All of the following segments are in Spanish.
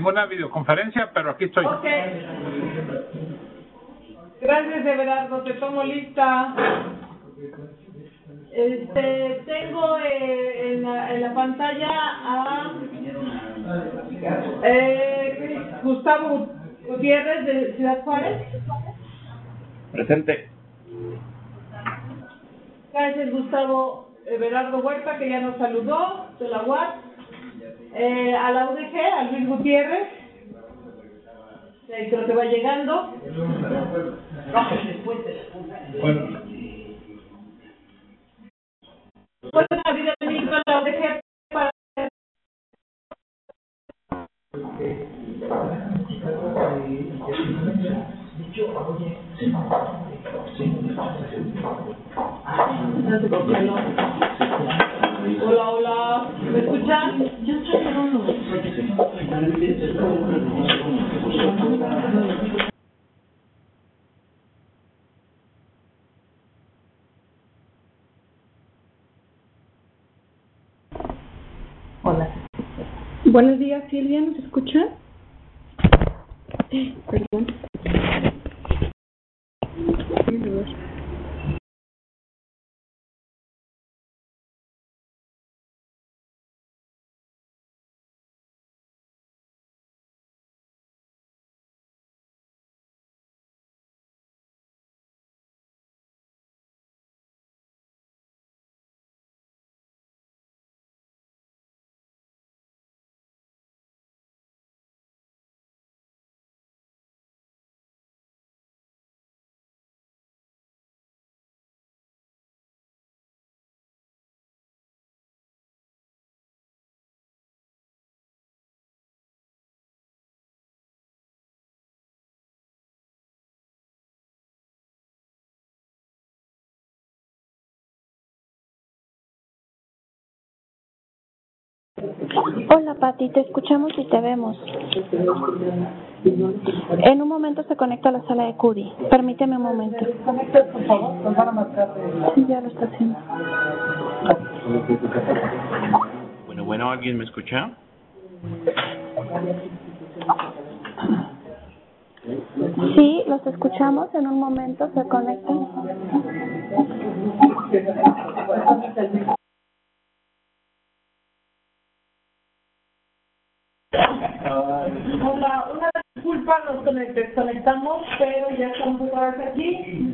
ninguna videoconferencia, pero aquí estoy. Ok. Gracias, Everardo. Te tomo lista. Tengo en la pantalla a Gustavo Gutiérrez de Ciudad Juárez. Presente. Gracias, Gustavo. Everardo Huerta, que ya nos saludó, de la UAT. A la UDG, a Luis Gutiérrez. Creo que va llegando. ¿Pueden abrir el micro a la UDG para... Hola, hola, ¿me escuchan? Hola. Buenos días, Silvia, ¿nos escucha? Perdón. Hola, Pati, te escuchamos y te vemos. En un momento se conecta a la sala de Curi. Permíteme un momento. Por favor, nos van a marcar. Sí, ya lo está haciendo. Bueno, ¿alguien me escucha? Sí, los escuchamos. En un momento se conectan. Hola, una disculpa, nos desconectamos, pero ya estamos otra vez aquí.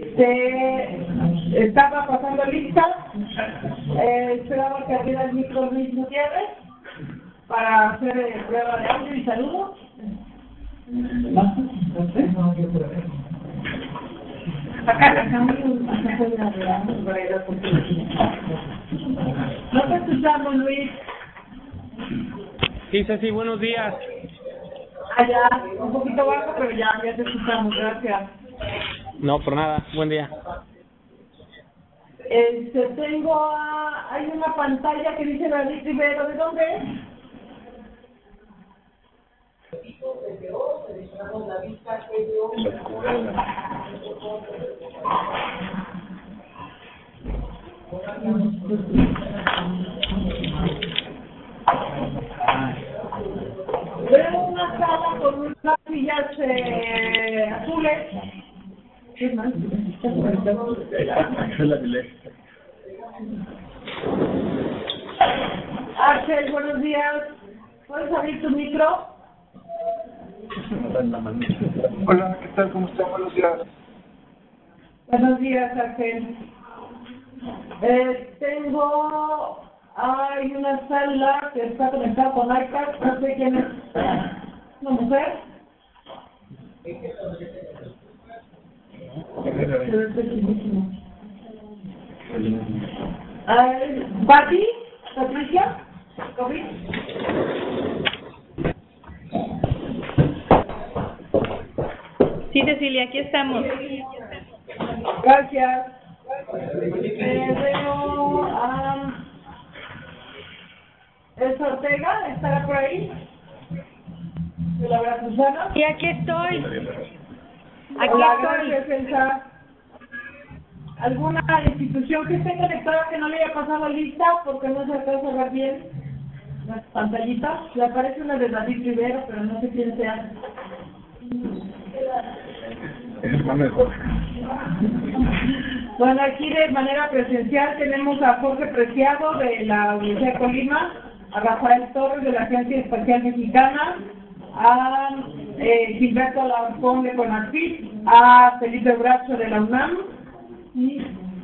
Estaba pasando lista. Esperaba que abriera el micro Luis Gutiérrez para hacer prueba de audio y saludos. No te escuchamos, Luis. Sí, Ceci, buenos días. Ya, un poquito bajo, pero ya te escuchamos, gracias. No, por nada, buen día. Hay una pantalla que dice David Rivero, ¿de dónde es? Veo una sala con unas sillas azules. ¿Qué más? Ángel, buenos días. ¿Puedes abrir tu micro? Hola, ¿qué tal? ¿Cómo están? Buenos días. Buenos días, Ángel. Hay una sala que está conectada con iPad, no sé quién es. ¿Una mujer? ¿Pati? ¿Patricia? ¿COVID? Sí, Cecilia, aquí estamos. Gracias. Veo a Elsa Ortega, ¿estará por ahí? ¿De la Veracruzana? Y aquí estoy. Hola, gracias, Elsa. ¿Alguna institución que esté conectada que no le haya pasado lista porque no se alcanza a ver bien? la pantallita, le aparece una de David Rivera, pero no sé quién sea. Es hermano de Jorge. Bueno, aquí de manera presencial tenemos a Jorge Preciado de la Universidad de Colima, a Rafael Torres de la Agencia Espacial Mexicana, a Gilberto Alarcón de CONACYT, a Felipe Bracho de la UNAM, y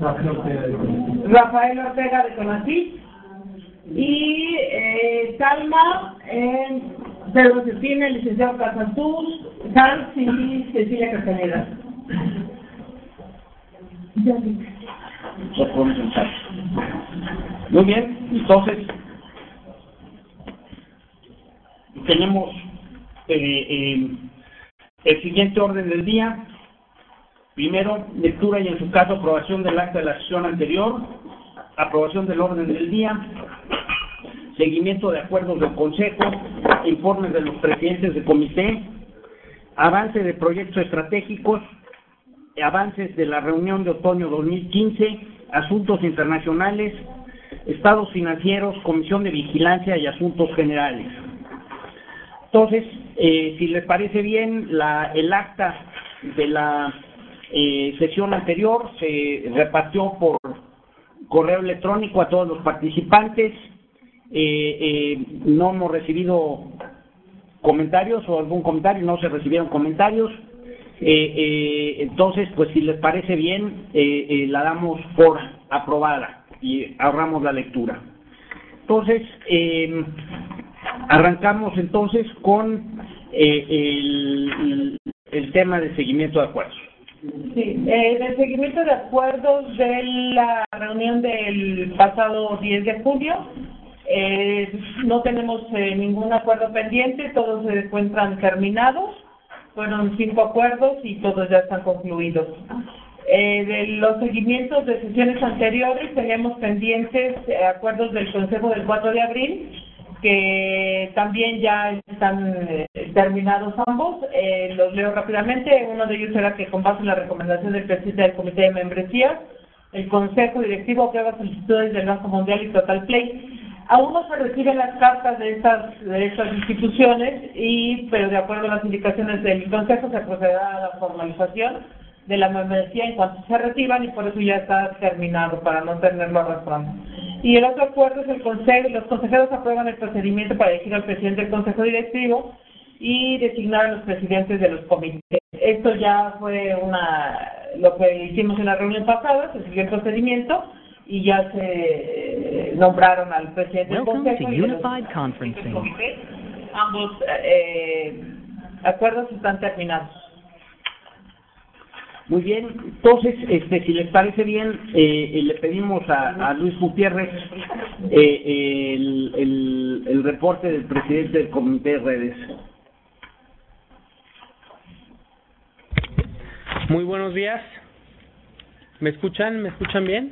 Rafael Ortega de CONACYT, y Salma, Pedro Cecina, el licenciado Casantús, Hans y Cecilia Castaneda. Muy bien, entonces tenemos el siguiente orden del día. Primero, lectura y en su caso aprobación del acta de la sesión anterior, aprobación del orden del día, seguimiento de acuerdos del Consejo, informes de los presidentes de comité, avance de proyectos estratégicos, avances de la reunión de otoño 2015, asuntos internacionales, estados financieros, comisión de vigilancia y asuntos generales. Entonces, si les parece bien, el acta de la sesión anterior se repartió por correo electrónico a todos los participantes. No hemos recibido comentarios o algún comentario, no se recibieron comentarios. Entonces, pues si les parece bien, la damos por aprobada y ahorramos la lectura. Entonces, arrancamos entonces con el tema de seguimiento de acuerdos. Sí, el seguimiento de acuerdos de la reunión del pasado 10 de julio, no tenemos ningún acuerdo pendiente, todos se encuentran terminados, fueron 5 acuerdos y todos ya están concluidos. De los seguimientos de sesiones anteriores tenemos pendientes acuerdos del Consejo del 4 de abril, que también ya están terminados ambos. Los leo rápidamente. Uno de ellos era que, con base en la recomendación del presidente del Comité de Membresías, el Consejo Directivo aprueba solicitudes del Banco Mundial y Total Play. Aún no se reciben las cartas de estas instituciones, pero de acuerdo a las indicaciones del Consejo se procederá a la formalización de la membresía en cuanto se reciban, y por eso ya está terminado, para no tenerlo arrastrando. Y el otro acuerdo es los consejeros aprueban el procedimiento para elegir al presidente del Consejo Directivo y designar a los presidentes de los comités. Esto ya fue lo que hicimos en la reunión pasada, se siguió el procedimiento y ya se nombraron al presidente del Consejo y los comités. Ambos acuerdos están terminados. Muy bien, entonces, si les parece bien, le pedimos a Luis Gutiérrez el reporte del presidente del Comité de Redes. Muy buenos días. ¿Me escuchan? ¿Me escuchan bien?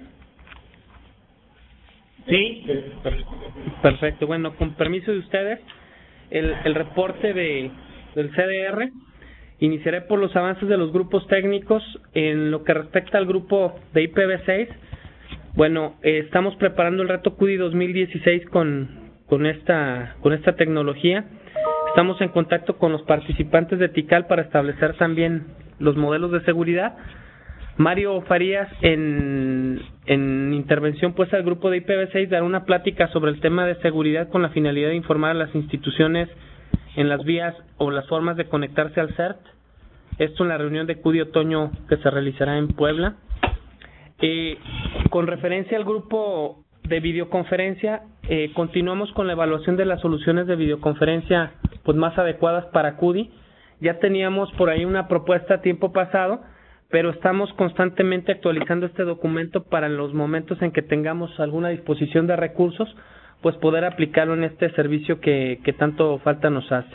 Sí. Perfecto. Bueno, con permiso de ustedes, el reporte del CDR. Iniciaré por los avances de los grupos técnicos. En lo que respecta al grupo de IPv6, bueno, estamos preparando el reto CUDI 2016 con esta tecnología. Estamos en contacto con los participantes de TICAL para establecer también los modelos de seguridad. Mario Farías, en intervención puesta al grupo de IPv6, dará una plática sobre el tema de seguridad con la finalidad de informar a las instituciones en las vías o las formas de conectarse al CERT. Esto en la reunión de CUDI otoño que se realizará en Puebla. Con referencia al grupo de videoconferencia, continuamos con la evaluación de las soluciones de videoconferencia pues más adecuadas para CUDI. Ya teníamos por ahí una propuesta a tiempo pasado, pero estamos constantemente actualizando este documento para en los momentos en que tengamos alguna disposición de recursos, pues poder aplicarlo en este servicio que tanto falta nos hace.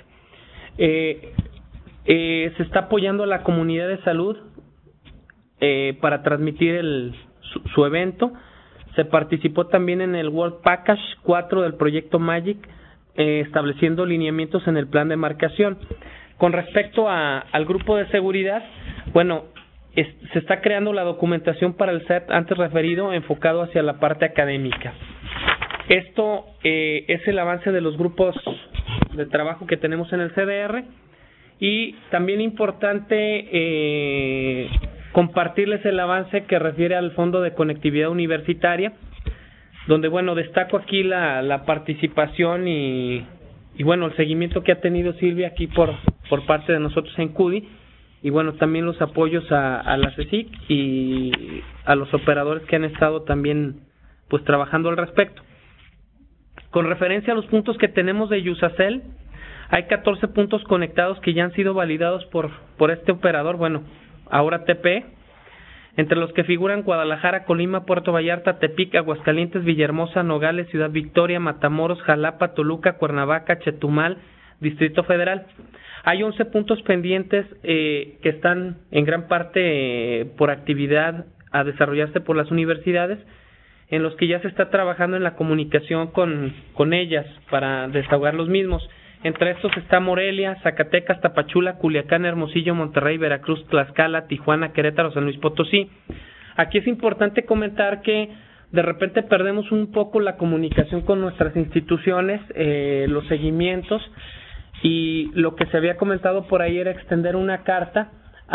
Se está apoyando a la comunidad de salud para transmitir su evento. Se participó también en el World Package 4 del proyecto MAGIC, estableciendo lineamientos en el plan de marcación. Con respecto al grupo de seguridad, bueno, se está creando la documentación para el CERT antes referido, enfocado hacia la parte académica. Esto es el avance de los grupos de trabajo que tenemos en el CDR, y también importante compartirles el avance que refiere al Fondo de Conectividad Universitaria, donde, bueno, destaco aquí la participación y bueno, el seguimiento que ha tenido Silvia aquí por parte de nosotros en CUDI, y bueno, también los apoyos a la CSIC y a los operadores que han estado también pues trabajando al respecto. Con referencia a los puntos que tenemos de Yusacell, hay 14 puntos conectados que ya han sido validados por este operador, bueno, ahora TPE, entre los que figuran Guadalajara, Colima, Puerto Vallarta, Tepic, Aguascalientes, Villahermosa, Nogales, Ciudad Victoria, Matamoros, Jalapa, Toluca, Cuernavaca, Chetumal, Distrito Federal. Hay 11 puntos pendientes que están en gran parte por actividad a desarrollarse por las universidades, en los que ya se está trabajando en la comunicación con ellas para desahogar los mismos. Entre estos está Morelia, Zacatecas, Tapachula, Culiacán, Hermosillo, Monterrey, Veracruz, Tlaxcala, Tijuana, Querétaro, San Luis Potosí. Aquí es importante comentar que de repente perdemos un poco la comunicación con nuestras instituciones, los seguimientos, y lo que se había comentado por ahí era extender una carta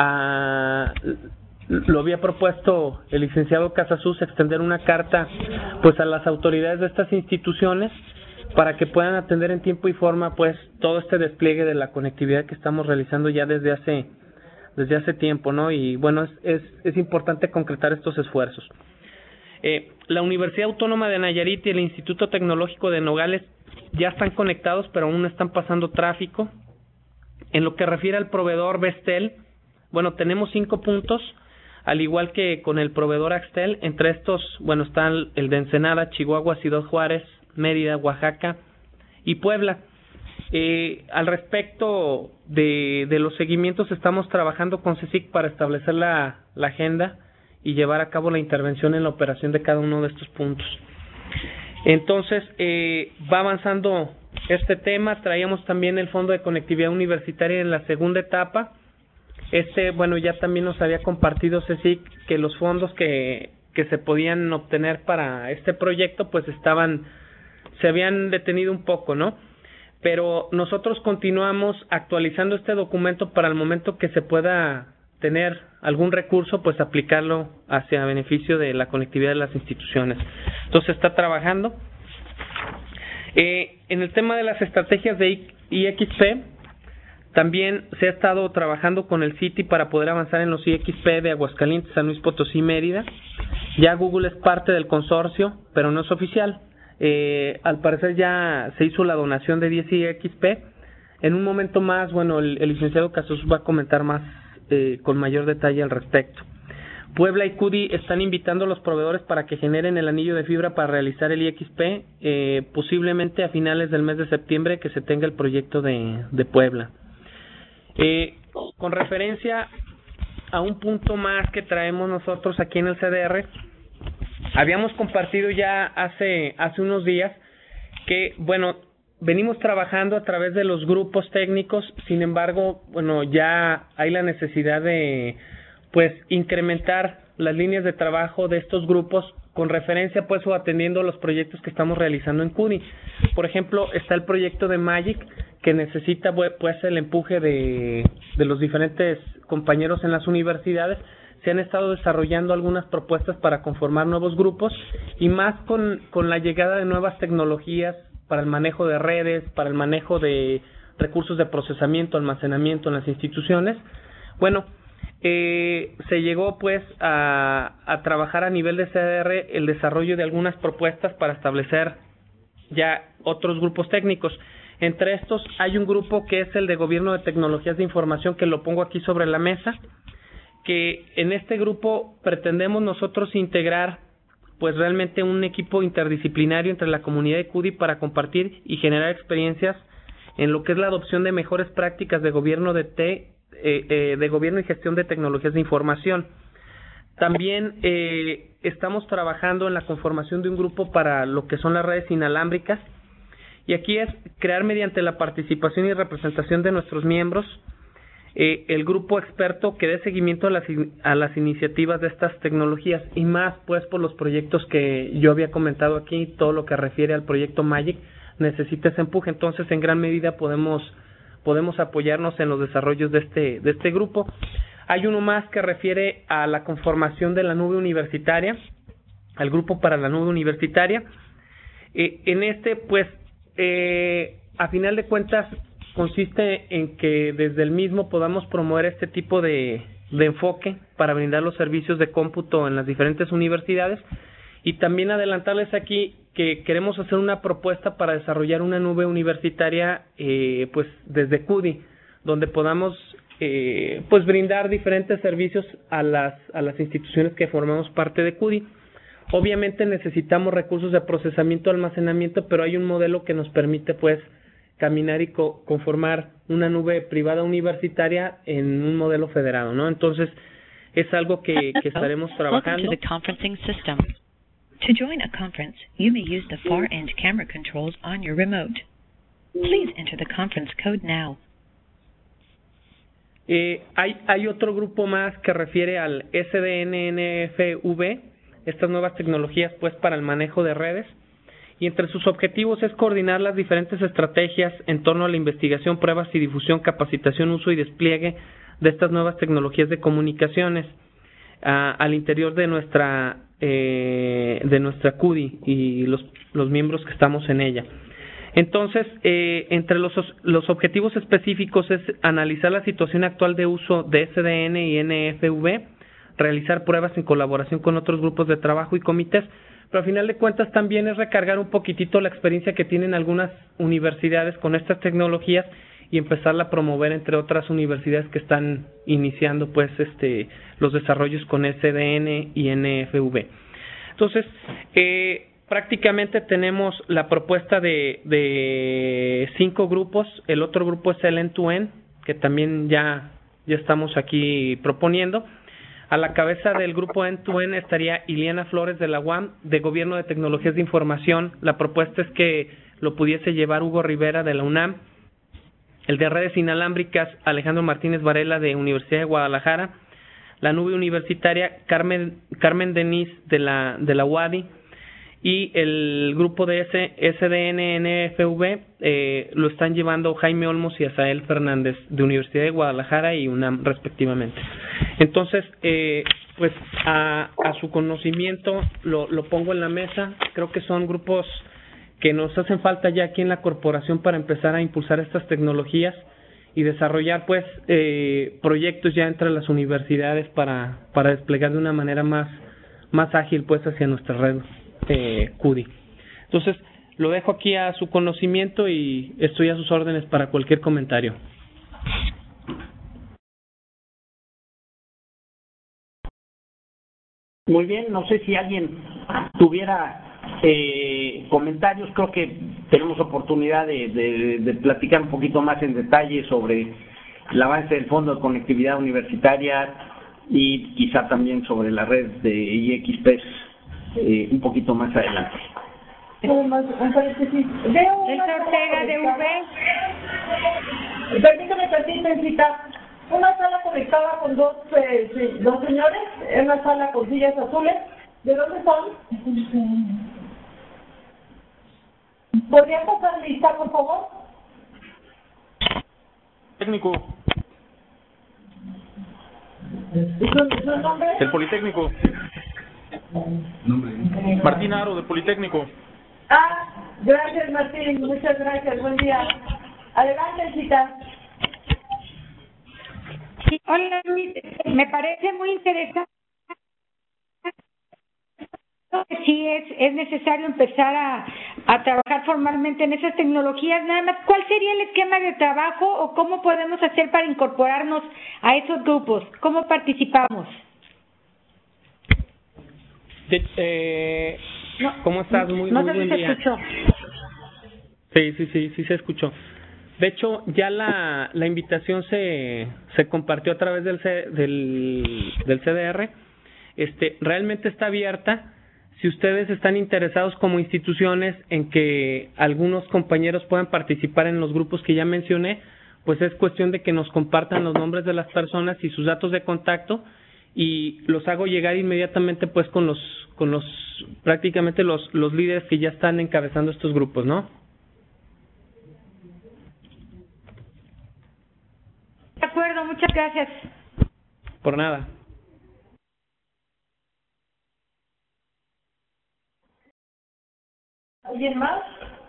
lo había propuesto el licenciado Casasus, extender una carta pues a las autoridades de estas instituciones para que puedan atender en tiempo y forma pues todo este despliegue de la conectividad que estamos realizando ya desde hace tiempo, ¿no? Y bueno, es importante concretar estos esfuerzos. La Universidad Autónoma de Nayarit y el Instituto Tecnológico de Nogales ya están conectados, pero aún no están pasando tráfico. En lo que refiere al proveedor Vestel, bueno, tenemos 5 puntos, al igual que con el proveedor Axtel. Entre estos, bueno, están el de Ensenada, Chihuahua, Ciudad Juárez, Mérida, Oaxaca y Puebla. Al respecto de los seguimientos, estamos trabajando con CSIC para establecer la agenda y llevar a cabo la intervención en la operación de cada uno de estos puntos. Entonces, va avanzando este tema. Traíamos también el Fondo de Conectividad Universitaria en la segunda etapa. Bueno, ya también nos había compartido CSIC que los fondos que se podían obtener para este proyecto pues se habían detenido un poco, ¿no? Pero nosotros continuamos actualizando este documento para el momento que se pueda tener algún recurso, pues aplicarlo hacia beneficio de la conectividad de las instituciones. Entonces está trabajando. En el tema de las estrategias de IXP, también se ha estado trabajando con el CITI para poder avanzar en los IXP de Aguascalientes, San Luis Potosí, Mérida. Ya Google es parte del consorcio, pero no es oficial. Al parecer ya se hizo la donación de 10 IXP. En un momento más, bueno, el licenciado Casus va a comentar más con mayor detalle al respecto. Puebla y CUDI están invitando a los proveedores para que generen el anillo de fibra para realizar el IXP, posiblemente a finales del mes de septiembre que se tenga el proyecto de Puebla. Con referencia a un punto más que traemos nosotros aquí en el CDR, habíamos compartido ya hace unos días que, bueno, venimos trabajando a través de los grupos técnicos. Sin embargo, bueno, ya hay la necesidad de pues incrementar las líneas de trabajo de estos grupos con referencia pues o atendiendo los proyectos que estamos realizando en CUDI. Por ejemplo, está el proyecto de Magic, que necesita pues el empuje de los diferentes compañeros en las universidades. Se han estado desarrollando algunas propuestas para conformar nuevos grupos, y más con la llegada de nuevas tecnologías para el manejo de redes, para el manejo de recursos de procesamiento, almacenamiento en las instituciones. Bueno, se llegó pues a trabajar a nivel de CDR el desarrollo de algunas propuestas para establecer ya otros grupos técnicos. Entre estos hay un grupo que es el de Gobierno de Tecnologías de Información, que lo pongo aquí sobre la mesa, que en este grupo pretendemos nosotros integrar pues realmente un equipo interdisciplinario entre la comunidad de CUDI para compartir y generar experiencias en lo que es la adopción de mejores prácticas de gobierno de gobierno y gestión de tecnologías de información. También estamos trabajando en la conformación de un grupo para lo que son las redes inalámbricas, y aquí es crear mediante la participación y representación de nuestros miembros el grupo experto que dé seguimiento a las iniciativas de estas tecnologías y más pues por los proyectos que yo había comentado aquí, todo lo que refiere al proyecto MAGIC necesita ese empuje. Entonces en gran medida podemos apoyarnos en los desarrollos de este grupo. Hay uno más que refiere a la conformación de la nube universitaria, al grupo para la nube universitaria. En este pues a final de cuentas consiste en que desde el mismo podamos promover este tipo de enfoque para brindar los servicios de cómputo en las diferentes universidades y también adelantarles aquí que queremos hacer una propuesta para desarrollar una nube universitaria pues desde CUDI, donde podamos pues brindar diferentes servicios a las instituciones que formamos parte de CUDI. Obviamente necesitamos recursos de procesamiento, almacenamiento, pero hay un modelo que nos permite pues caminar y conformar una nube privada universitaria en un modelo federado, ¿no? Entonces, es algo que estaremos trabajando. Welcome to the conferencing system. To join a conference, you may use the far end camera controls on your remote. Please enter the conference code now. Hay otro grupo más que refiere al SDN-NFV, estas nuevas tecnologías pues para el manejo de redes. Y entre sus objetivos es coordinar las diferentes estrategias en torno a la investigación, pruebas y difusión, capacitación, uso y despliegue de estas nuevas tecnologías de comunicaciones al interior de nuestra CUDI y los miembros que estamos en ella. Entonces, entre los objetivos específicos es analizar la situación actual de uso de SDN y NFV, realizar pruebas en colaboración con otros grupos de trabajo y comités, pero a final de cuentas también es recargar un poquitito la experiencia que tienen algunas universidades con estas tecnologías y empezarla a promover entre otras universidades que están iniciando pues los desarrollos con SDN y NFV. Entonces, prácticamente tenemos la propuesta de 5 grupos. El otro grupo es el End-to-End, que también ya estamos aquí proponiendo. A la cabeza del grupo End-to-End estaría Iliana Flores de la UAM, de Gobierno de Tecnologías de Información. La propuesta es que lo pudiese llevar Hugo Rivera de la UNAM. El de Redes Inalámbricas, Alejandro Martínez Varela de Universidad de Guadalajara. La nube universitaria, Carmen Denis de la UADY. Y el grupo de SDN-NFV lo están llevando Jaime Olmos y Asael Fernández de Universidad de Guadalajara y UNAM respectivamente. Entonces, pues a su conocimiento lo pongo en la mesa. Creo que son grupos que nos hacen falta ya aquí en la corporación para empezar a impulsar estas tecnologías y desarrollar pues proyectos ya entre las universidades para desplegar de una manera más ágil pues hacia nuestra red CUDI. Entonces, lo dejo aquí a su conocimiento y estoy a sus órdenes para cualquier comentario. Muy bien, no sé si alguien tuviera comentarios. Creo que tenemos oportunidad de platicar un poquito más en detalle sobre el avance del Fondo de Conectividad Universitaria y quizá también sobre la red de IXPES un poquito más adelante. Un paréntesis. Veo una Ortega de UV. Permítame tantito, cita. Una sala conectada con dos señores, en una sala con sillas azules. ¿De dónde son? ¿Podrían pasar lista, por favor? Técnico. ¿Su nombre? El Politécnico. Martín Aro, del Politécnico. Gracias, Martín. Muchas gracias. Buen día. Adelante, cita. Sí, hola, Luis. Me parece muy interesante. Sí, es necesario empezar a trabajar formalmente en esas tecnologías. Nada más, ¿cuál sería el esquema de trabajo o cómo podemos hacer para incorporarnos a esos grupos? ¿Cómo participamos? ¿Cómo estás? Muy buen día. Escuchó. Sí se escuchó. De hecho, ya la invitación se compartió a través del CDR. Realmente está abierta. Si ustedes están interesados como instituciones en que algunos compañeros puedan participar en los grupos que ya mencioné, pues es cuestión de que nos compartan los nombres de las personas y sus datos de contacto, y los hago llegar inmediatamente pues con los prácticamente los líderes que ya están encabezando estos grupos, ¿no? De acuerdo, muchas gracias. Por nada. ¿Alguien más?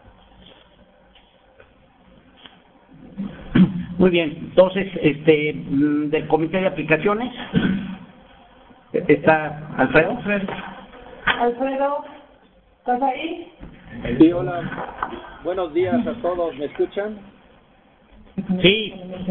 Muy bien, entonces, del comité de aplicaciones, ¿está Alfredo? Alfredo, ¿estás ahí? Sí, hola. Buenos días a todos. ¿Me escuchan? Sí.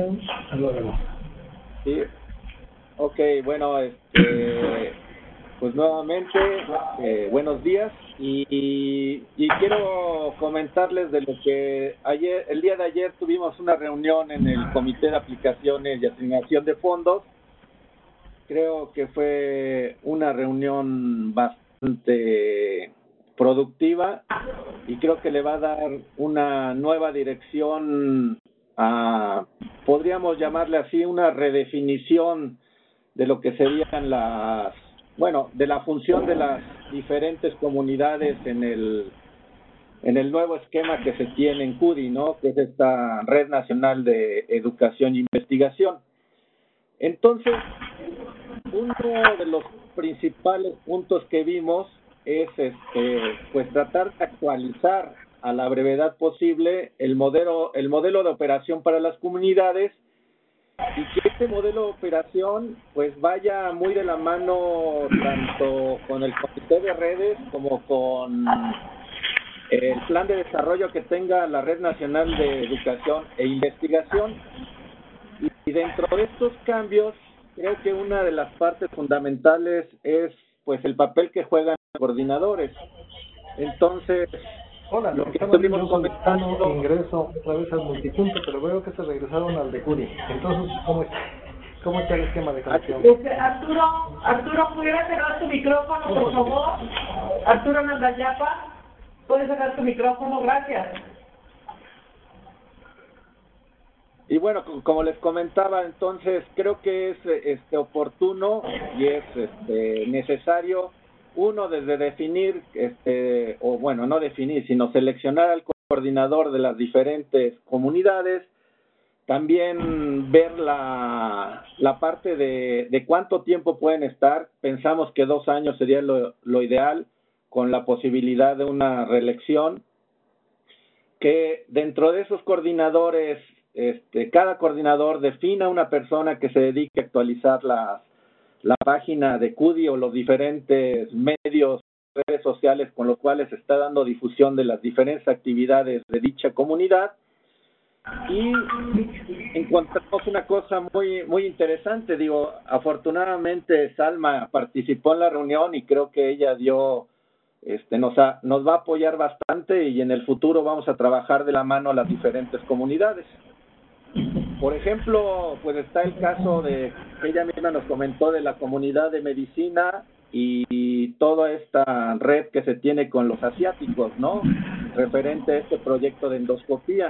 Sí. Ok, bueno, pues nuevamente, buenos días y quiero comentarles de lo que el día de ayer tuvimos una reunión en el Comité de Aplicaciones y Asignación de Fondos. Creo que fue una reunión bastante productiva y creo que le va a dar una nueva dirección podríamos llamarle así, una redefinición de lo que serían de la función de las diferentes comunidades en el nuevo esquema que se tiene en CUDI, ¿no? Que es esta Red Nacional de Educación e Investigación. Entonces, uno de los principales puntos que vimos es pues tratar de actualizar a la brevedad posible el modelo de operación para las comunidades, y que este modelo de operación pues vaya muy de la mano tanto con el comité de redes como con el plan de desarrollo que tenga la Red Nacional de Educación e Investigación. Y dentro de estos cambios, creo que una de las partes fundamentales es pues el papel que juegan los coordinadores. Entonces, Hola, lo que estaba estuvimos yo comentando, solicitando ingreso otra vez al multipunto, pero veo que se regresaron al de CUDI. Entonces, ¿cómo está el esquema de conexión? Arturo, ¿pudiera cerrar tu micrófono, por favor? Arturo Nandayapa, ¿puedes cerrar tu micrófono? Gracias. y bueno, como les comentaba, entonces creo que es oportuno y es necesario, uno, desde definir, o bueno, no definir, sino seleccionar al coordinador de las diferentes comunidades, también ver la parte de cuánto tiempo pueden estar. Pensamos que 2 años sería lo ideal, con la posibilidad de una reelección, que dentro de esos coordinadores, cada coordinador defina una persona que se dedique a actualizar la página de CUDI o los diferentes medios, redes sociales con los cuales se está dando difusión de las diferentes actividades de dicha comunidad. Y encontramos una cosa muy interesante. Digo, afortunadamente Salma participó en la reunión y creo que ella nos va a apoyar bastante, y en el futuro vamos a trabajar de la mano a las diferentes comunidades. Por ejemplo, pues está el caso de que ella misma nos comentó de la comunidad de medicina y toda esta red que se tiene con los asiáticos, ¿no? Referente a este proyecto de endoscopía.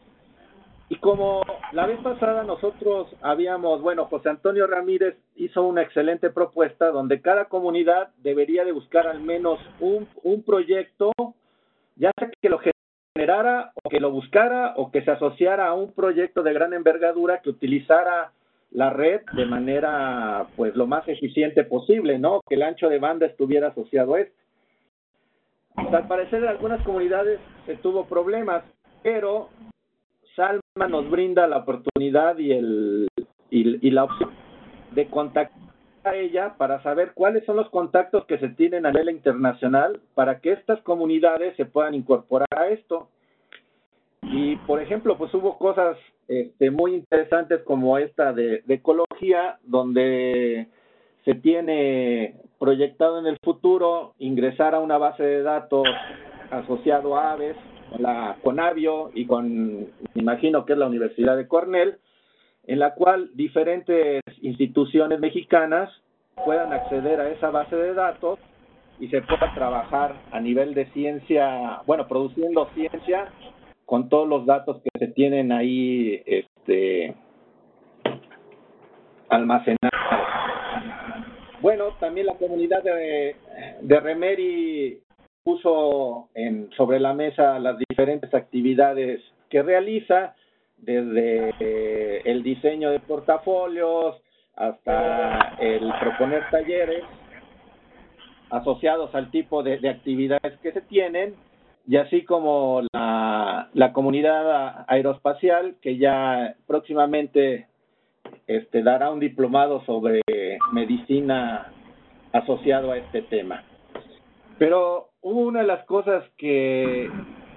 Y como la vez pasada nosotros José Antonio Ramírez hizo una excelente propuesta donde cada comunidad debería de buscar al menos un proyecto, ya sea que lo generara o que lo buscara o que se asociara a un proyecto de gran envergadura que utilizara la red de manera pues lo más eficiente posible, ¿no? Que el ancho de banda estuviera asociado a esto. Al parecer en algunas comunidades se tuvo problemas, pero Salma nos brinda la oportunidad y la opción de contactar a ella para saber cuáles son los contactos que se tienen a nivel internacional para que estas comunidades se puedan incorporar a esto. Y, por ejemplo, pues hubo cosas muy interesantes como esta de ecología, donde se tiene proyectado en el futuro ingresar a una base de datos asociado a Aves, con la Conavio y me imagino que es la Universidad de Cornell, en la cual diferentes instituciones mexicanas puedan acceder a esa base de datos y se pueda trabajar a nivel de ciencia, produciendo ciencia con todos los datos que se tienen ahí almacenados. Bueno, también la comunidad de Remeri puso sobre la mesa las diferentes actividades que realiza, desde el diseño de portafolios hasta el proponer talleres asociados al tipo de actividades que se tienen, y así como la comunidad aeroespacial, que ya próximamente dará un diplomado sobre medicina asociado a este tema. Pero hubo una de las cosas que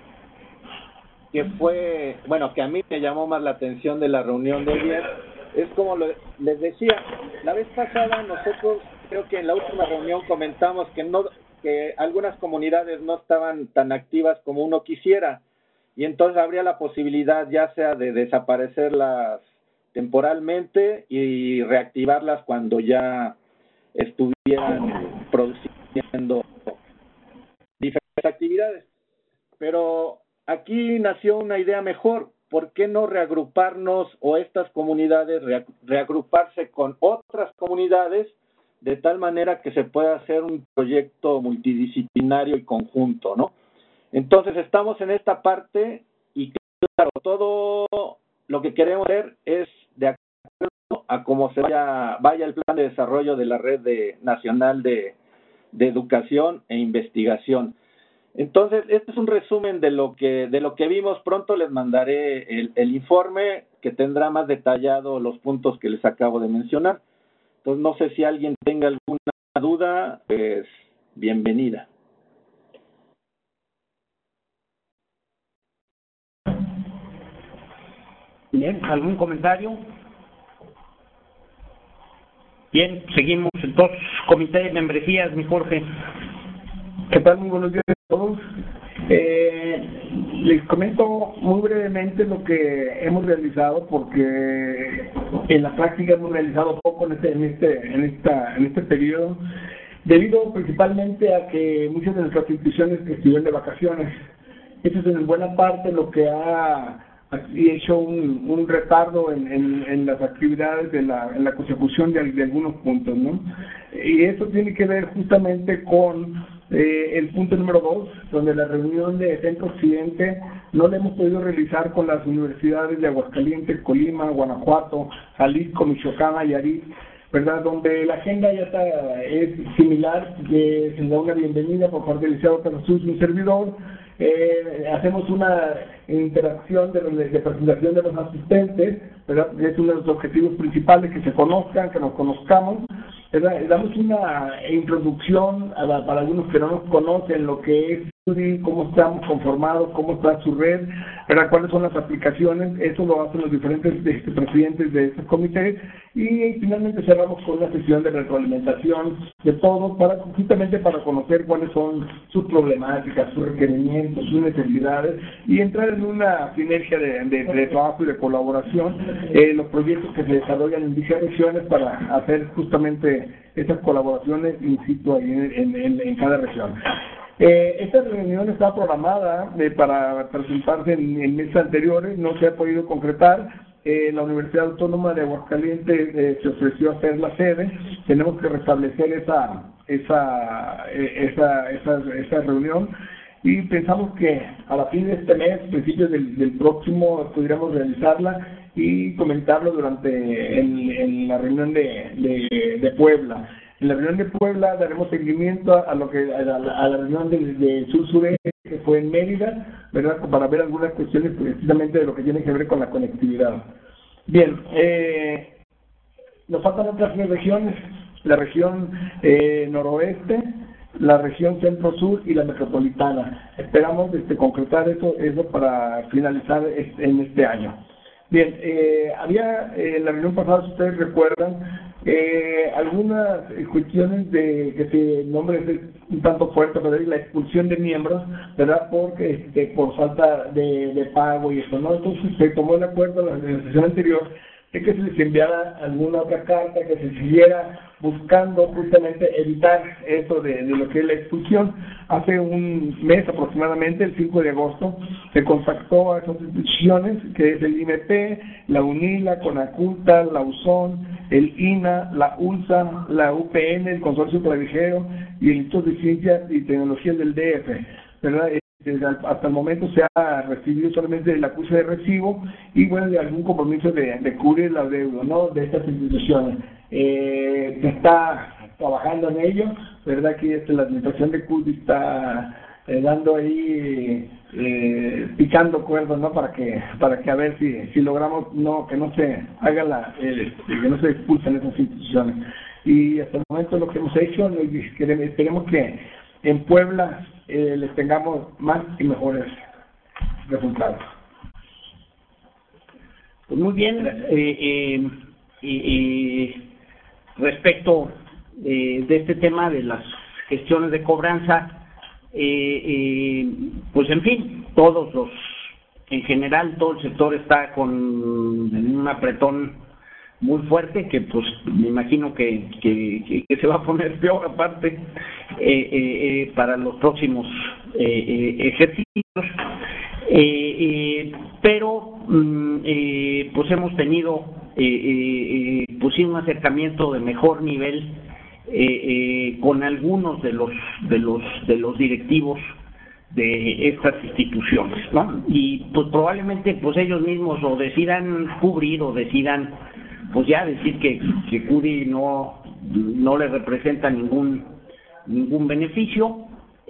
fue, bueno, que a mí me llamó más la atención de la reunión de ayer, es como les decía, la vez pasada nosotros, creo que en la última reunión comentamos que algunas comunidades no estaban tan activas como uno quisiera, y entonces habría la posibilidad ya sea de desaparecerlas temporalmente y reactivarlas cuando ya estuvieran produciendo diferentes actividades. Pero aquí nació una idea mejor. ¿Por qué no reagruparnos, o estas comunidades reagruparse con otras comunidades, de tal manera que se pueda hacer un proyecto multidisciplinario y conjunto, ¿no? Entonces estamos en esta parte, y claro, todo lo que queremos hacer es de acuerdo a cómo se vaya el plan de desarrollo de la Red Nacional de Educación e Investigación. Entonces, este es un resumen de lo que vimos. Pronto les mandaré el informe, que tendrá más detallado los puntos que les acabo de mencionar. Entonces, no sé si alguien tenga alguna duda, pues bienvenida. Bien, ¿algún comentario? Bien, seguimos entonces. Comité de membresías, mi Jorge. ¿Qué tal? Muy buenos días a todos. Les comento muy brevemente lo que hemos realizado, porque en la práctica hemos realizado poco en este periodo, debido principalmente a que muchas de nuestras instituciones estuvieron de vacaciones. Eso es en buena parte lo que ha hecho un retardo en las actividades, en la consecución de algunos puntos, ¿no? Y eso tiene que ver justamente con el punto número 2, donde la reunión de Centro Occidente no la hemos podido realizar con las universidades de Aguascalientes, Colima, Guanajuato, Jalisco, Michoacán, Nayarit, ¿verdad? Donde la agenda ya es similar, que se da una bienvenida por parte del licenciado Carlos Sus, un servidor. Hacemos una interacción de presentación de los asistentes, ¿verdad? Es uno de los objetivos principales, que se conozcan, que nos conozcamos, ¿verdad? Damos una introducción para algunos que no nos conocen lo que es SUDI, cómo estamos conformados, cómo está su red, ¿verdad? Cuáles son las aplicaciones. Eso lo hacen los diferentes presidentes de estos comités, y finalmente cerramos con una sesión de retroalimentación de todos, justamente para conocer cuáles son sus problemáticas, sus requerimientos, sus necesidades, y entrar en una sinergia de trabajo y de colaboración, los proyectos que se desarrollan en dichas regiones, para hacer justamente esas colaboraciones in situ ahí en cada región. Esta reunión está programada para presentarse en meses anteriores, no se ha podido concretar. La Universidad Autónoma de Aguascalientes se ofreció a hacer la sede. Tenemos que restablecer esa reunión, y pensamos que a la fin de este mes, principios del próximo, pudiéramos realizarla y comentarlo durante en la reunión de Puebla. En la reunión de Puebla daremos seguimiento a la reunión de Sur-Sureste, que fue en Mérida, ¿verdad? Para ver algunas cuestiones precisamente de lo que tiene que ver con la conectividad. Bien, nos faltan otras 3 regiones: la región noroeste, la región centro-sur y la metropolitana. Esperamos concretar eso para finalizar en este año. Bien, había en la reunión pasada, si ustedes recuerdan, algunas cuestiones que se nombre es un tanto fuerte, pero la expulsión de miembros, ¿verdad? Por falta de pago y eso, ¿no? Entonces se tomó el acuerdo en la sesión anterior de que se les enviara alguna otra carta, que se siguiera buscando justamente evitar eso de lo que es la expulsión. Hace un mes aproximadamente, el 5 de agosto, se contactó a esas instituciones, que es el IMP, la UNILA, CONACULTA, la USON, el INA, la ULSA, la UPN, el Consorcio Clavijero y el Instituto de Ciencias y Tecnologías del DF, ¿verdad? Hasta el momento se ha recibido solamente el acuse de recibo y bueno, de algún compromiso de cubrir la deuda, ¿no?, de estas instituciones. Se está trabajando en ello, ¿verdad? Que la administración de CUDI está dando ahí, picando cuerdas, ¿no? Para que a ver si logramos que no se haga que no se expulsen esas instituciones. Y hasta el momento lo que hemos hecho, esperemos que en Puebla les tengamos más y mejores resultados. Pues muy bien, respecto de este tema de las gestiones de cobranza, pues en fin, en general todo el sector está en un apretón muy fuerte, que pues me imagino que se va a poner peor aparte para los próximos ejercicios, pero pues hemos tenido pues sí un acercamiento de mejor nivel con algunos de los directivos de estas instituciones, ¿no? Y pues probablemente pues ellos mismos o decidan cubrir o decidan pues ya decir que CUDI no le representa ningún beneficio,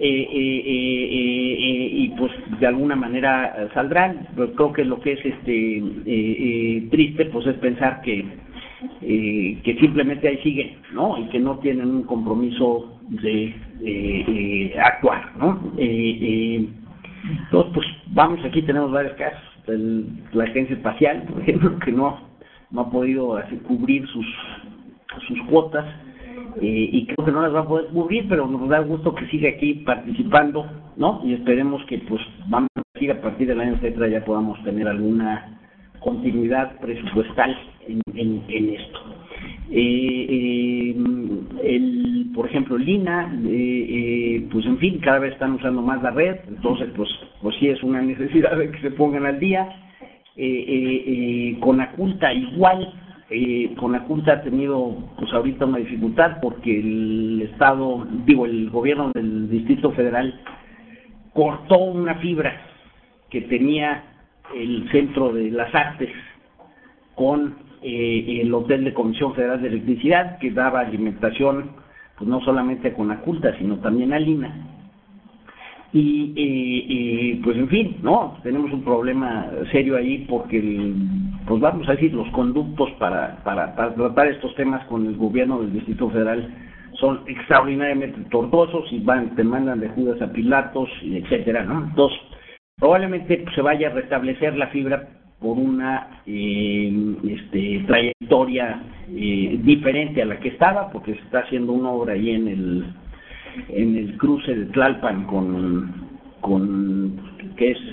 y pues de alguna manera saldrán. Pero creo que lo que es triste pues es pensar que simplemente ahí siguen, ¿no? Y que no tienen un compromiso de actuar, ¿no? Entonces pues vamos, aquí tenemos varios casos. La agencia espacial, por ejemplo, que no ha podido cubrir sus cuotas, y creo que no las va a poder cubrir, pero nos da gusto que siga aquí participando, ¿no? Y esperemos que pues vamos a decir, a partir del año etcétera ya podamos tener alguna continuidad presupuestal en esto. Por ejemplo, el INA, pues en fin, cada vez están usando más la red, entonces pues sí es una necesidad de que se pongan al día. CONACULTA igual, CONACULTA ha tenido pues ahorita una dificultad porque el gobierno del Distrito Federal cortó una fibra que tenía el Centro de las Artes con el Hotel de Comisión Federal de Electricidad, que daba alimentación pues no solamente a CONACULTA sino también a INA. Y pues en fin, no, tenemos un problema serio ahí porque pues vamos a decir, los conductos para tratar estos temas con el gobierno del Distrito Federal son extraordinariamente tortuosos y te mandan de Judas a Pilatos, y etcétera, ¿no? Entonces, probablemente pues, se vaya a restablecer la fibra por una trayectoria diferente a la que estaba, porque se está haciendo una obra ahí en el cruce de Tlalpan con que es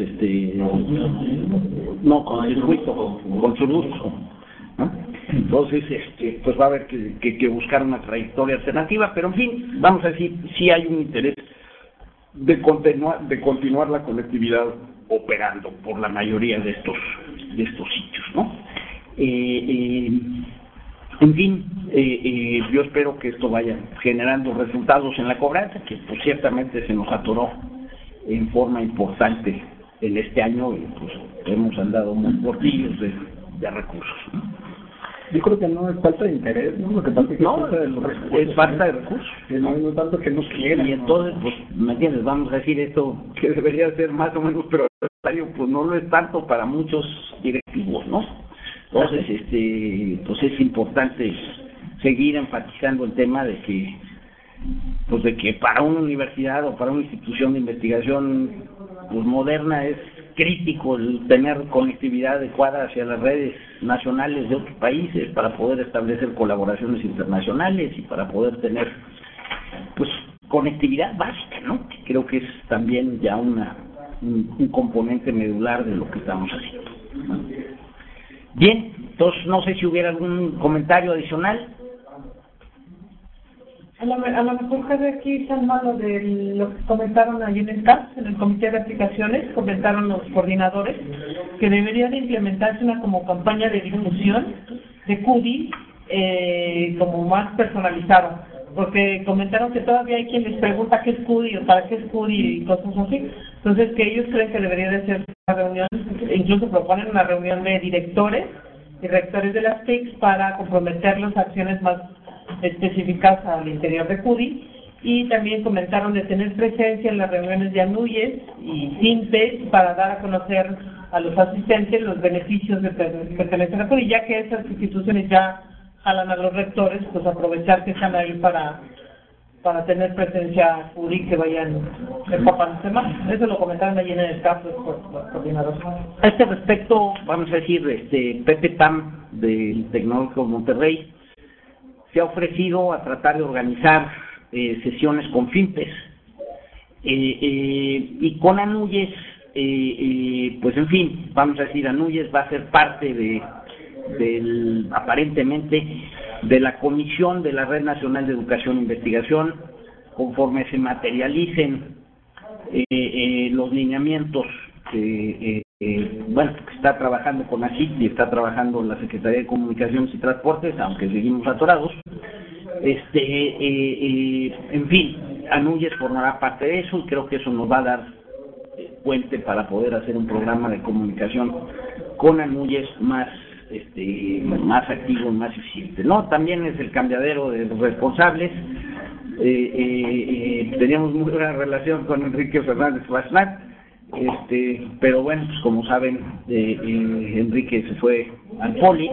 con circuito, con Churubusco, ¿no? Entonces pues va a haber que buscar una trayectoria alternativa, pero en fin, vamos a decir, sí hay un interés de continuar la colectividad operando por la mayoría de estos sitios, ¿no? En fin, yo espero que esto vaya generando resultados en la cobranza, que pues ciertamente se nos atoró en forma importante en este año, y pues hemos andado muy cortillos de recursos, ¿no? Yo creo que no es falta de interés, ¿no? Lo que pasa es que es falta de recursos. No tanto que no quieran. Y entonces, pues, ¿me entiendes? Vamos a decir esto que debería ser más o menos prioritario, pues no lo es tanto para muchos directivos, ¿no? Entonces, pues es importante seguir enfatizando el tema de que para una universidad o para una institución de investigación pues moderna es crítico el tener conectividad adecuada hacia las redes nacionales de otros países para poder establecer colaboraciones internacionales y para poder tener pues conectividad básica, ¿no? Que creo que es también ya un componente medular de lo que estamos haciendo, ¿no? Bien, Entonces, no sé si hubiera algún comentario adicional. A lo mejor que de aquí están mal lo de lo que comentaron allí en el CAP, en el Comité de Aplicaciones, comentaron los coordinadores que debería de implementarse una como campaña de difusión de CUDI como más personalizada, porque comentaron que todavía hay quien les pregunta qué es CUDI o para qué es CUDI y cosas así. Entonces, que ellos creen que debería de ser una reunión, incluso proponen una reunión de directores y rectores de las TICs para comprometerlos a acciones más específicas al interior de CUDI, y también comentaron de tener presencia en las reuniones de ANUYES y CINPES para dar a conocer a los asistentes los beneficios de pertenecer a CUDI, ya que esas instituciones ya jalan a los rectores, pues aprovechar que están ahí para tener presencia CUDI, que vayan empapándose más. Eso lo comentaron allí en el CAP los coordinadores. A este respecto, vamos a decir, Pepe Tam del Tecnológico de Monterrey se ha ofrecido a tratar de organizar sesiones con FIMPES y con ANUYES, pues en fin, vamos a decir, ANUYES va a ser parte aparentemente de la Comisión de la Red Nacional de Educación e Investigación, conforme se materialicen los lineamientos que está trabajando con ASIC y está trabajando la Secretaría de Comunicaciones y Transportes, aunque seguimos atorados. En fin, ANUYES formará parte de eso, y creo que eso nos va a dar puente para poder hacer un programa de comunicación con ANUYES más activo, más eficiente, ¿no? También es el cambiadero de los responsables. Teníamos muy buena relación con Enrique Fernández Basnat, pero bueno, pues como saben, Enrique se fue al Poli,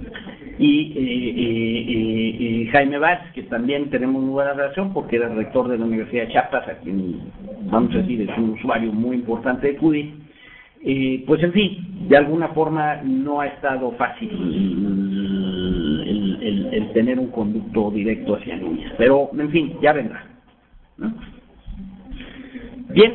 y Jaime Vaz, que también tenemos muy buena relación porque era rector de la Universidad de Chiapas, a quien, vamos a decir, es un usuario muy importante de CUDI. Pues en fin, de alguna forma no ha estado fácil el tener un conducto directo hacia ANUYES, pero en fin, ya vendrá, ¿no? Bien,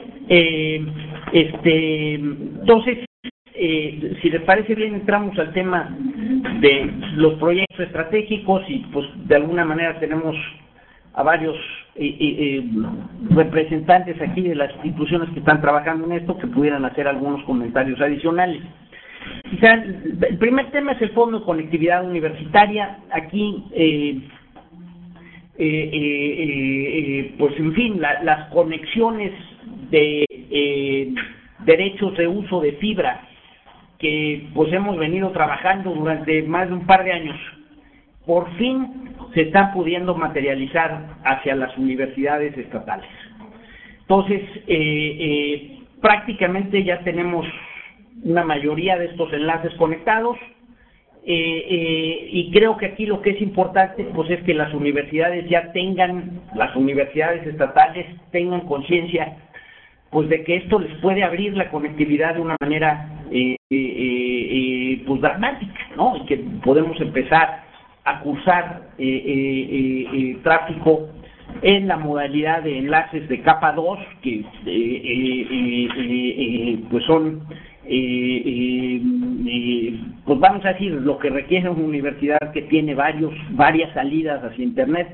entonces, si les parece bien, entramos al tema de los proyectos estratégicos, y pues de alguna manera tenemos a varios representantes aquí de las instituciones que están trabajando en esto, que pudieran hacer algunos comentarios adicionales. Quizá el primer tema es el Fondo de Conectividad Universitaria. Aquí, pues en fin, las conexiones de derechos de uso de fibra que pues hemos venido trabajando durante más de un par de años, por fin se están pudiendo materializar hacia las universidades estatales. Entonces, prácticamente ya tenemos una mayoría de estos enlaces conectados, y creo que aquí lo que es importante pues es que las universidades estatales tengan conciencia pues de que esto les puede abrir la conectividad de una manera pues dramática, ¿no? Y que podemos empezar a cursar tráfico en la modalidad de enlaces de capa 2, que pues son pues vamos a decir lo que requiere una universidad que tiene varias salidas hacia internet.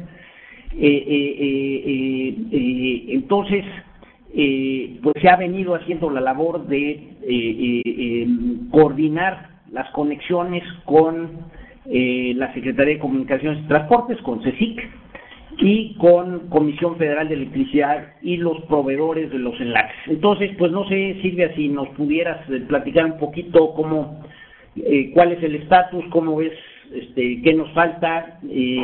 Entonces pues se ha venido haciendo la labor de coordinar las conexiones con la Secretaría de Comunicaciones y Transportes, con CECIC, y con Comisión Federal de Electricidad y los proveedores de los enlaces. Entonces, pues no sé, Silvia, si nos pudieras platicar un poquito cuál es el estatus, cómo ves, qué nos falta,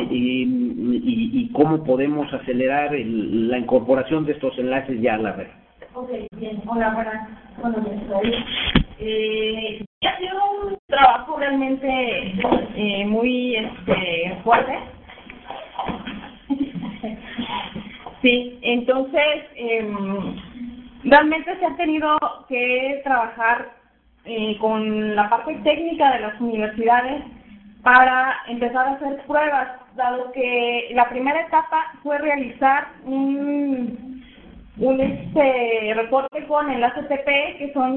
y cómo podemos acelerar la incorporación de estos enlaces ya a la red. Ok, bien. Hola, buenos días. Ha sido un trabajo realmente muy fuerte. Sí, entonces realmente se ha tenido que trabajar con la parte técnica de las universidades para empezar a hacer pruebas, dado que la primera etapa fue realizar un reporte con enlace TP, que son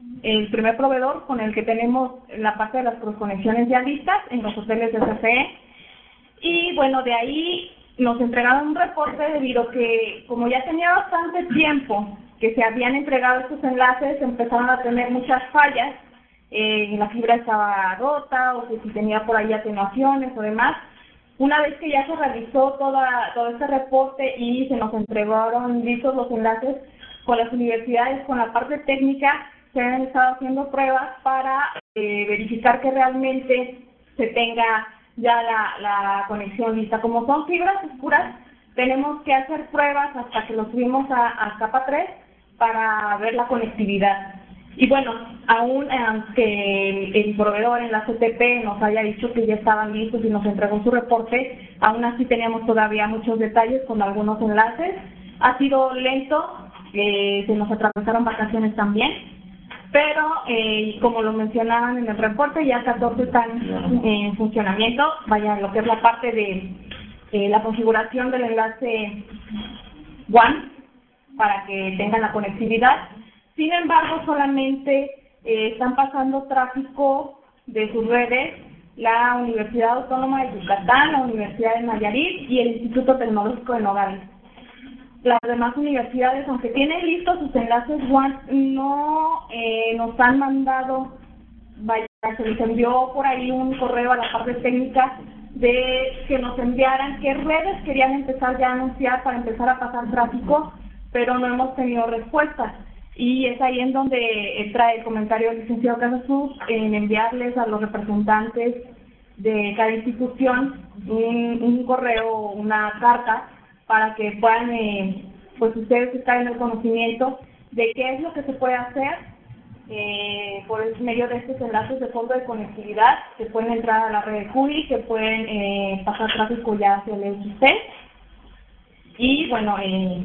el primer proveedor con el que tenemos la parte de las conexiones ya listas en los hoteles de CFE. Y bueno, de ahí nos entregaron un reporte debido a que, como ya tenía bastante tiempo que se habían entregado estos enlaces, empezaron a tener muchas fallas. La fibra estaba rota o que si tenía por ahí atenuaciones o demás. Una vez que ya se realizó todo este reporte y se nos entregaron listos los enlaces, con las universidades, con la parte técnica, se han estado haciendo pruebas para verificar que realmente se tenga ya la conexión lista. Como son fibras oscuras, tenemos que hacer pruebas hasta que lo subimos a capa 3 para ver la conectividad. Y bueno, aún aunque el proveedor en la CTP nos haya dicho que ya estaban listos y nos entregó su reporte, aún así teníamos todavía muchos detalles con algunos enlaces. Ha sido lento, se nos atravesaron vacaciones también, pero como lo mencionaban en el reporte, ya 14 están en funcionamiento. Vaya, lo que es la parte de la configuración del enlace WAN para que tengan la conectividad. Sin embargo, solamente están pasando tráfico de sus redes la Universidad Autónoma de Yucatán, la Universidad de Nayarit y el Instituto Tecnológico de Nogales. Las demás universidades, aunque tienen listos sus enlaces WAN, no nos han mandado, se les envió por ahí un correo a la parte técnica de que nos enviaran qué redes querían empezar ya a anunciar para empezar a pasar tráfico, pero no hemos tenido respuesta. Y es ahí en donde entra el comentario del licenciado Casasus en enviarles a los representantes de cada institución un correo, una carta, para que puedan, pues ustedes estar en el conocimiento de qué es lo que se puede hacer por el medio de estos enlaces de fondo de conectividad, que pueden entrar a la red de CUI, que pueden pasar tráfico ya hacia el XC. Y bueno,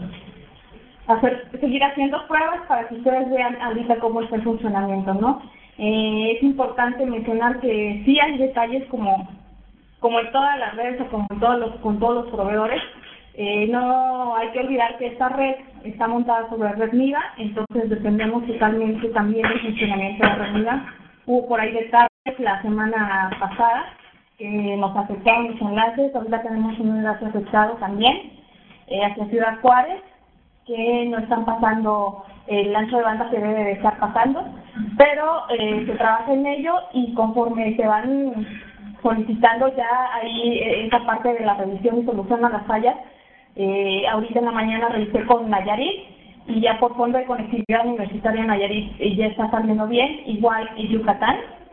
seguir haciendo pruebas para que ustedes vean ahorita cómo está el funcionamiento, ¿no? Es importante mencionar que sí hay detalles como en todas las redes o como con todos los proveedores. No hay que olvidar que esta red está montada sobre red MIGA, entonces dependemos totalmente también del funcionamiento de red MIGA. Hubo por ahí detalles la semana pasada que nos afectaron los enlaces. Ahorita tenemos un enlace afectado también hacia Ciudad Juárez, que no están pasando el ancho de banda que debe de estar pasando, pero se trabaja en ello y conforme se van solicitando ya ahí esa parte de la revisión y solución a las fallas. Ahorita en la mañana revisé con Nayarit y ya por fondo de conectividad universitaria Nayarit ya está saliendo bien, igual en Yucatán.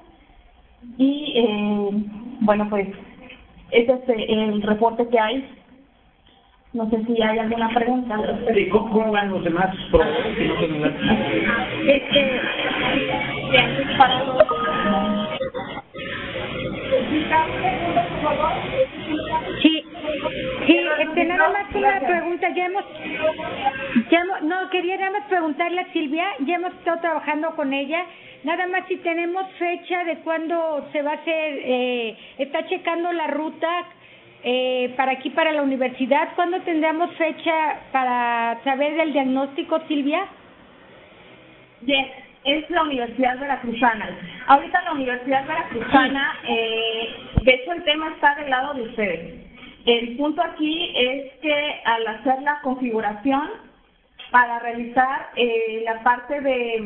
Y bueno, pues ese es el reporte que hay. No sé si hay alguna pregunta. ¿Cómo van los demás proveedores que no tienen la... Sí, nada más una pregunta. No, quería nada más preguntarle a Silvia, ya hemos estado trabajando con ella, nada más si tenemos fecha de cuándo se va a hacer, está checando la ruta para aquí, para la universidad. ¿Cuándo tendremos fecha para saber del diagnóstico, Silvia? Yes, es la Universidad Veracruzana. Ahorita la Universidad Veracruzana, de hecho el tema está del lado de ustedes. El punto aquí es que al hacer la configuración para realizar la parte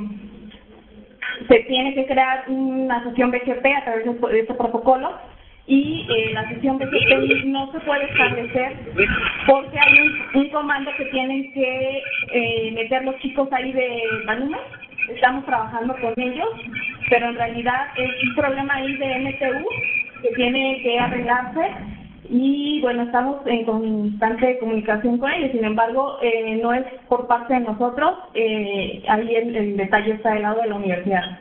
se tiene que crear una sesión BGP a través de este protocolo. Y la sesión BGP no se puede establecer porque hay un comando que tienen que meter los chicos ahí de Banume. Estamos trabajando con ellos, pero en realidad es un problema ahí de MTU que tiene que arreglarse y bueno, estamos en constante comunicación con ellos. Sin embargo, no es por parte de nosotros, ahí el detalle está del lado de la universidad.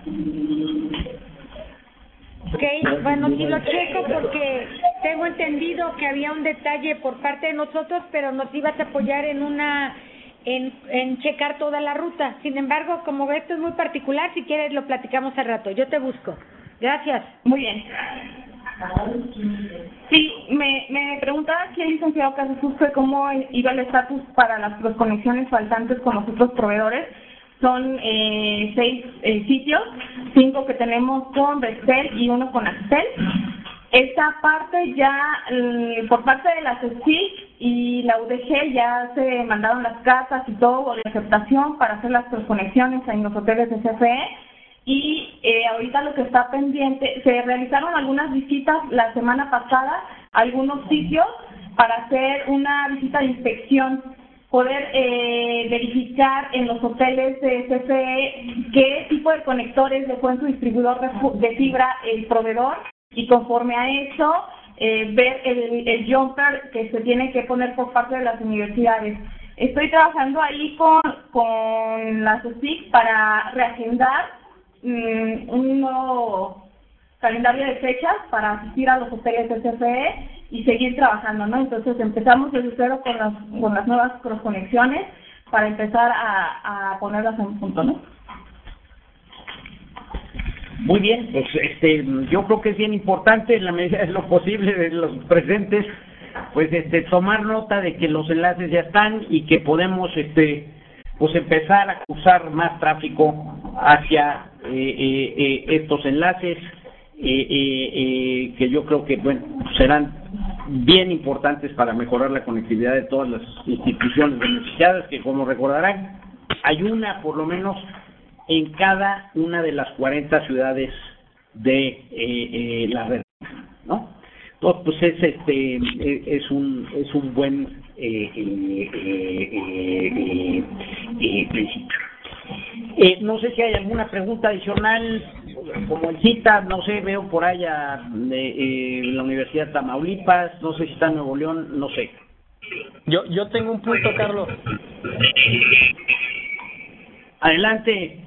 Ok, bueno, sí lo checo porque tengo entendido que había un detalle por parte de nosotros, pero nos ibas a apoyar en checar toda la ruta. Sin embargo, como ves, esto es muy particular, si quieres lo platicamos al rato. Yo te busco. Gracias. Muy bien. Sí, me preguntaba aquí el licenciado Casasus cómo iba el estatus para las conexiones faltantes con los otros proveedores. Son 6 sitios, 5 que tenemos con Vestel y 1 con Axtel. Esta parte ya, por parte de la CECIC y la UDG, ya se mandaron las cartas y todo de aceptación para hacer las conexiones en los hoteles de CFE. Y ahorita lo que está pendiente, se realizaron algunas visitas la semana pasada a algunos sitios para hacer una visita de inspección, poder verificar en los hoteles de CFE qué tipo de conectores dejó en su distribuidor de fibra el proveedor, y conforme a eso ver el jumper que se tiene que poner por parte de las universidades. Estoy trabajando ahí con la CECIC para reagendar un nuevo calendario de fechas para asistir a los hoteles de CFE y seguir trabajando, ¿no? Entonces empezamos desde cero con las nuevas conexiones para empezar a ponerlas en punto, ¿no? Muy bien, pues yo creo que es bien importante, en la medida de lo posible de los presentes, pues tomar nota de que los enlaces ya están y que podemos pues empezar a cruzar más tráfico hacia estos enlaces que yo creo que bueno serán bien importantes para mejorar la conectividad de todas las instituciones beneficiadas, que como recordarán hay una por lo menos en cada una de las 40 ciudades de la red, ¿no? Entonces pues es un buen principio. No sé si hay alguna pregunta adicional, como en cita, no sé, veo por allá la Universidad de Tamaulipas, no sé si está en Nuevo León, no sé. Yo tengo un punto, Carlos. Adelante.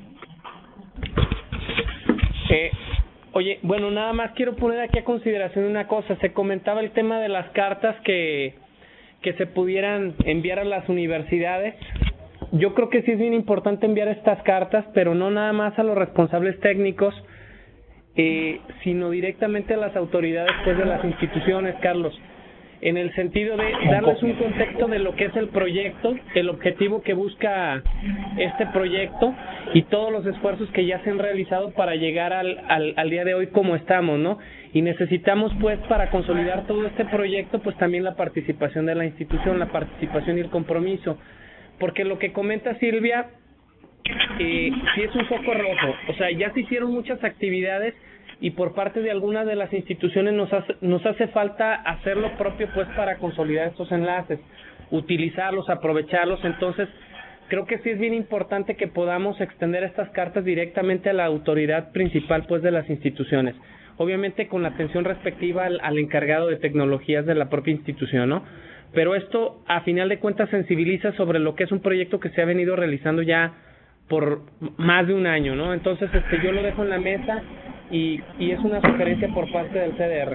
Oye, bueno, nada más quiero poner aquí a consideración una cosa. Se comentaba el tema de las cartas que se pudieran enviar a las universidades. Yo creo que sí es bien importante enviar estas cartas, pero no nada más a los responsables técnicos, sino directamente a las autoridades pues de las instituciones, Carlos, en el sentido de darles un contexto de lo que es el proyecto, el objetivo que busca este proyecto y todos los esfuerzos que ya se han realizado para llegar al día de hoy como estamos, ¿no? Y necesitamos pues para consolidar todo este proyecto pues también la participación de la institución, la participación y el compromiso, porque lo que comenta Silvia sí es un foco rojo, o sea, ya se hicieron muchas actividades y por parte de algunas de las instituciones nos hace falta hacer lo propio pues para consolidar estos enlaces, utilizarlos, aprovecharlos. Entonces creo que sí es bien importante que podamos extender estas cartas directamente a la autoridad principal pues de las instituciones, obviamente con la atención respectiva al encargado de tecnologías de la propia institución, ¿no? Pero esto a final de cuentas sensibiliza sobre lo que es un proyecto que se ha venido realizando ya por más de un año, ¿no? Entonces yo lo dejo en la mesa y es una sugerencia por parte del CDR.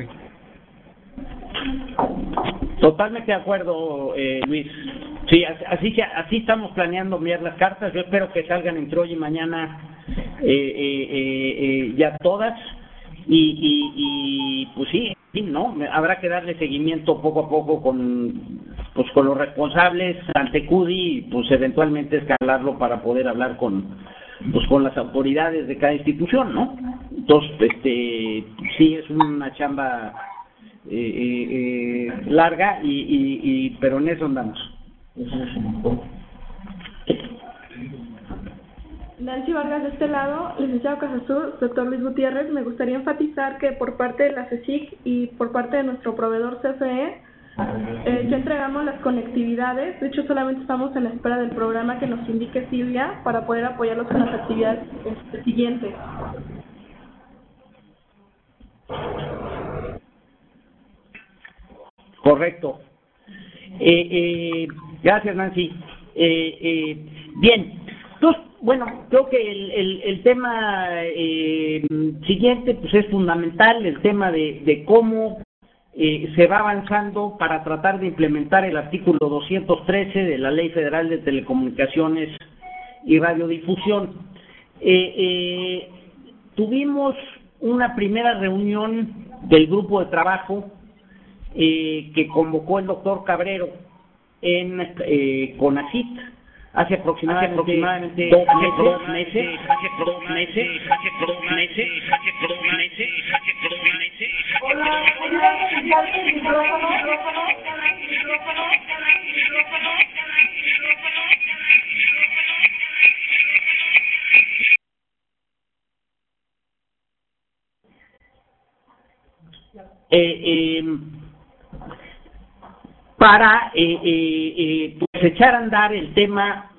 Totalmente de acuerdo, Luis. Sí, así estamos planeando enviar las cartas. Yo espero que salgan entre hoy y mañana ya todas y pues sí, no, habrá que darle seguimiento poco a poco con los responsables ante CUDI y pues eventualmente escalarlo para poder hablar con las autoridades de cada institución, ¿no? Entonces, sí es una chamba larga pero en eso andamos. Nancy Vargas de este lado, licenciado Casasur, doctor Luis Gutiérrez. Me gustaría enfatizar que por parte de la CECIC y por parte de nuestro proveedor CFE ya entregamos las conectividades. De hecho, solamente estamos en la espera del programa que nos indique Silvia para poder apoyarlos con las actividades siguientes. Correcto. Gracias, Nancy. Bien. Entonces, bueno, creo que el tema siguiente pues es fundamental, el tema de cómo se va avanzando para tratar de implementar el artículo 213 de la Ley Federal de Telecomunicaciones y Radiodifusión. Tuvimos una primera reunión del grupo de trabajo que convocó el doctor Cabrero en CONACYT hace aproximadamente 2 meses. Para pues echar a andar el tema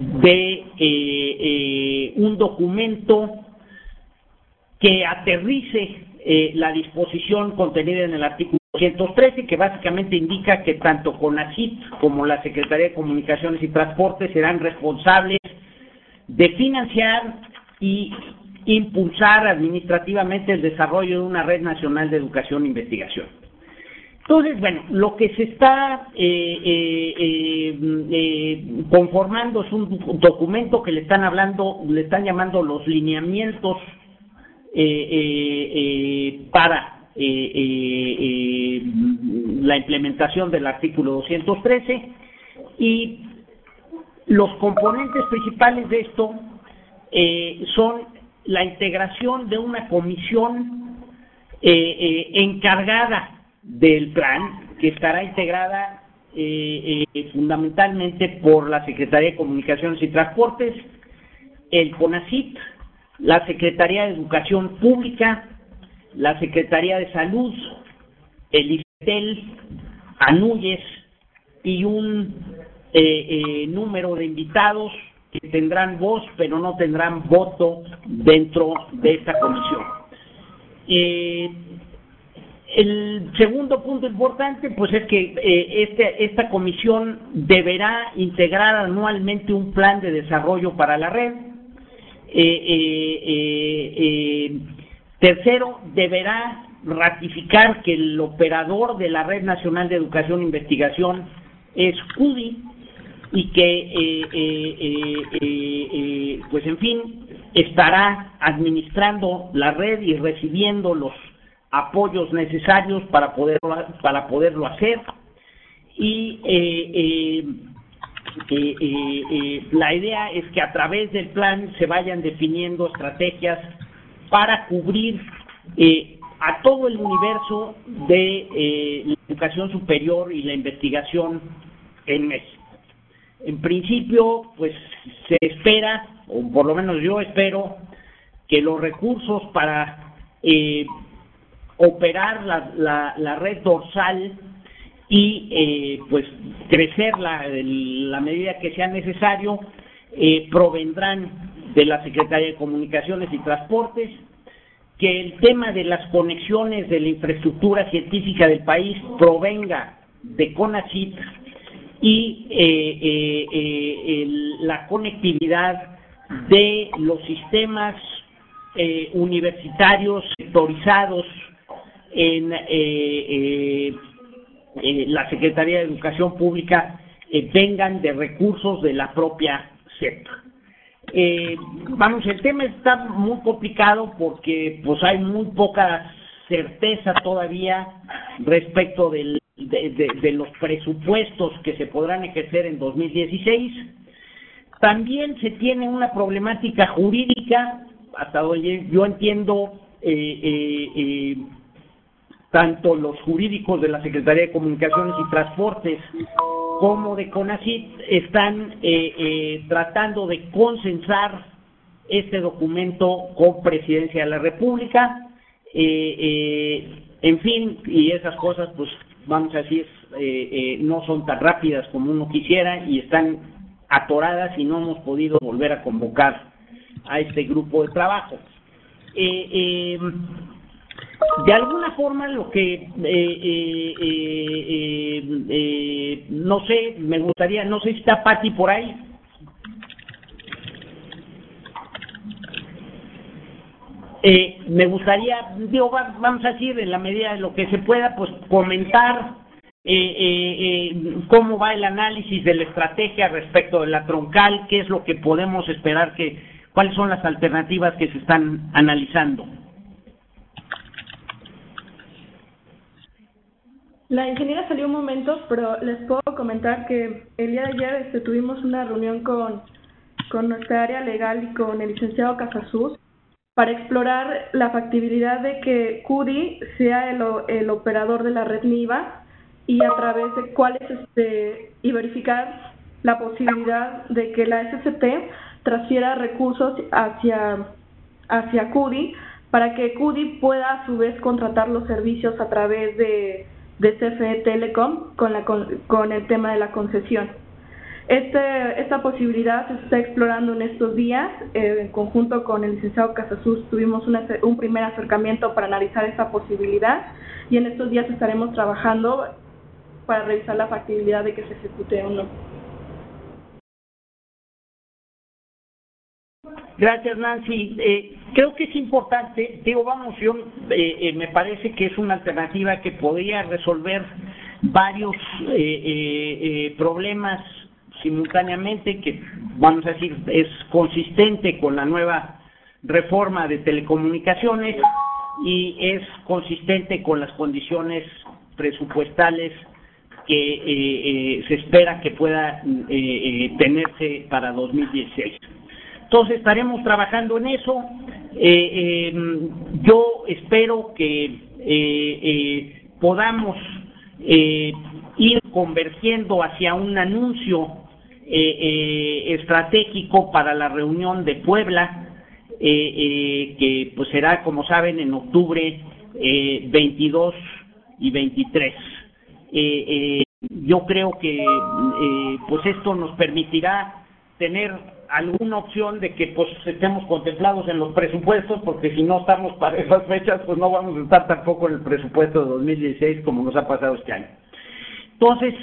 de un documento que aterrice la disposición contenida en el artículo 213, que básicamente indica que tanto CONACYT como la Secretaría de Comunicaciones y Transportes serán responsables de financiar y impulsar administrativamente el desarrollo de una red nacional de educación e investigación. Entonces, bueno, lo que se está conformando es un documento que le están llamando los lineamientos para la implementación del artículo 213, y los componentes principales de esto son la integración de una comisión encargada del plan, que estará integrada fundamentalmente por la Secretaría de Comunicaciones y Transportes, el CONACYT, la Secretaría de Educación Pública, la Secretaría de Salud, el IFETEL, ANUYES y un número de invitados que tendrán voz pero no tendrán voto dentro de esta comisión. El segundo punto importante pues es que esta comisión deberá integrar anualmente un plan de desarrollo para la red. Tercero, deberá ratificar que el operador de la Red Nacional de Educación e Investigación es CUDI y que pues en fin estará administrando la red y recibiendo los apoyos necesarios para poderlo hacer. Y la idea es que a través del plan se vayan definiendo estrategias para cubrir a todo el universo de la educación superior y la investigación en México. En principio, pues se espera, o por lo menos yo espero, que los recursos para operar la red dorsal y pues crecerla en la medida que sea necesario, provendrán de la Secretaría de Comunicaciones y Transportes, que el tema de las conexiones de la infraestructura científica del país provenga de CONACYT y la conectividad de los sistemas universitarios sectorizados en la Secretaría de Educación Pública vengan de recursos de la propia SEP. El tema está muy complicado porque pues hay muy poca certeza todavía respecto de los presupuestos que se podrán ejercer en 2016. También se tiene una problemática jurídica, hasta donde yo entiendo, tanto los jurídicos de la Secretaría de Comunicaciones y Transportes como de CONACYT están tratando de consensar este documento con Presidencia de la República. En fin, y esas cosas, pues vamos a decir, no son tan rápidas como uno quisiera y están atoradas y no hemos podido volver a convocar a este grupo de trabajo. De alguna forma lo que no sé, me gustaría, no sé si está Pati por ahí. Me gustaría, vamos a decir, en la medida de lo que se pueda, pues comentar cómo va el análisis de la estrategia respecto de la troncal, qué es lo que podemos esperar, cuáles son las alternativas que se están analizando. La ingeniera salió un momento, pero les puedo comentar que el día de ayer tuvimos una reunión con nuestra área legal y con el licenciado Casasus para explorar la factibilidad de que CUDI sea el operador de la red NIVA y a través de cuáles y verificar la posibilidad de que la SCT transfiera recursos hacia CUDI para que CUDI pueda a su vez contratar los servicios a través de CFE Telecom con el tema de la concesión. Esta posibilidad se está explorando en estos días. En conjunto con el licenciado Casasus tuvimos un primer acercamiento para analizar esta posibilidad y en estos días estaremos trabajando para revisar la factibilidad de que se ejecute o no. Gracias, Nancy. Creo que es importante, me parece que es una alternativa que podría resolver varios problemas simultáneamente, que vamos a decir es consistente con la nueva reforma de telecomunicaciones y es consistente con las condiciones presupuestales que se espera que pueda tenerse para 2016. Entonces estaremos trabajando en eso. Yo espero que podamos ir convergiendo hacia un anuncio estratégico para la reunión de Puebla, que pues será, como saben, en octubre 22 y 23. Yo creo que pues esto nos permitirá tener alguna opción de que pues estemos contemplados en los presupuestos, porque si no estamos para esas fechas, pues no vamos a estar tampoco en el presupuesto de 2016 como nos ha pasado este año. Entonces,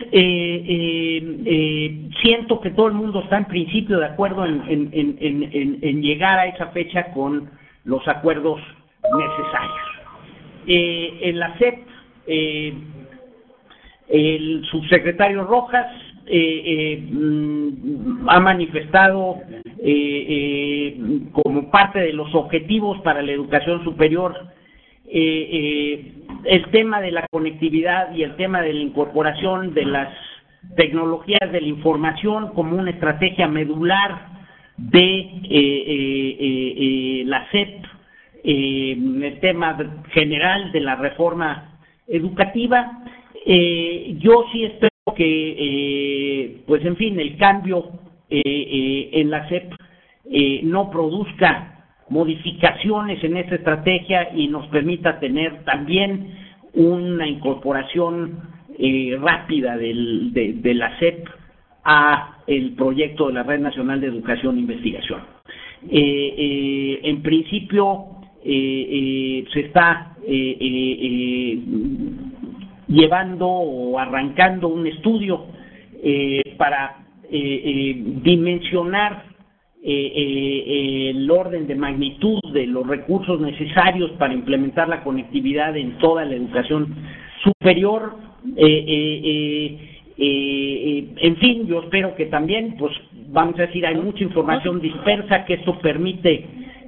siento que todo el mundo está en principio de acuerdo en llegar a esa fecha con los acuerdos necesarios. En la SEP, el subsecretario Rojas ha manifestado como parte de los objetivos para la educación superior el tema de la conectividad y el tema de la incorporación de las tecnologías de la información como una estrategia medular de la SEP, el tema general de la reforma educativa. Yo sí espero que, pues en fin, el cambio en la SEP no produzca modificaciones en esta estrategia y nos permita tener también una incorporación rápida de la SEP a el proyecto de la Red Nacional de Educación e Investigación. En principio se está llevando o arrancando un estudio para dimensionar el orden de magnitud de los recursos necesarios para implementar la conectividad en toda la educación superior. En fin, yo espero que también, pues vamos a decir, hay mucha información dispersa, que esto permite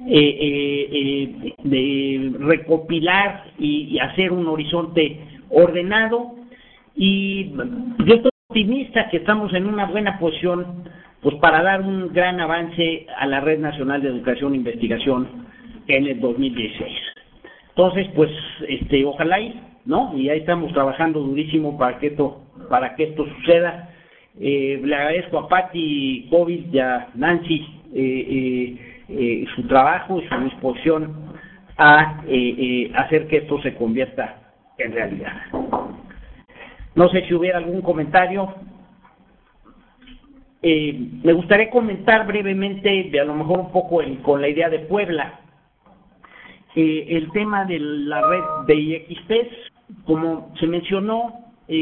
de recopilar y hacer un horizonte ordenado, y yo estoy optimista que estamos en una buena posición pues para dar un gran avance a la Red Nacional de Educación e Investigación en el 2016. Entonces, pues ojalá ¿no? Y ahí estamos trabajando durísimo para que esto suceda. Le agradezco a Patti Covid y a Nancy su trabajo y su disposición a hacer que esto se convierta en realidad. No sé si hubiera algún comentario. Me gustaría comentar brevemente, a lo mejor un poco con la idea de Puebla, el tema de la red de IXPs. Como se mencionó,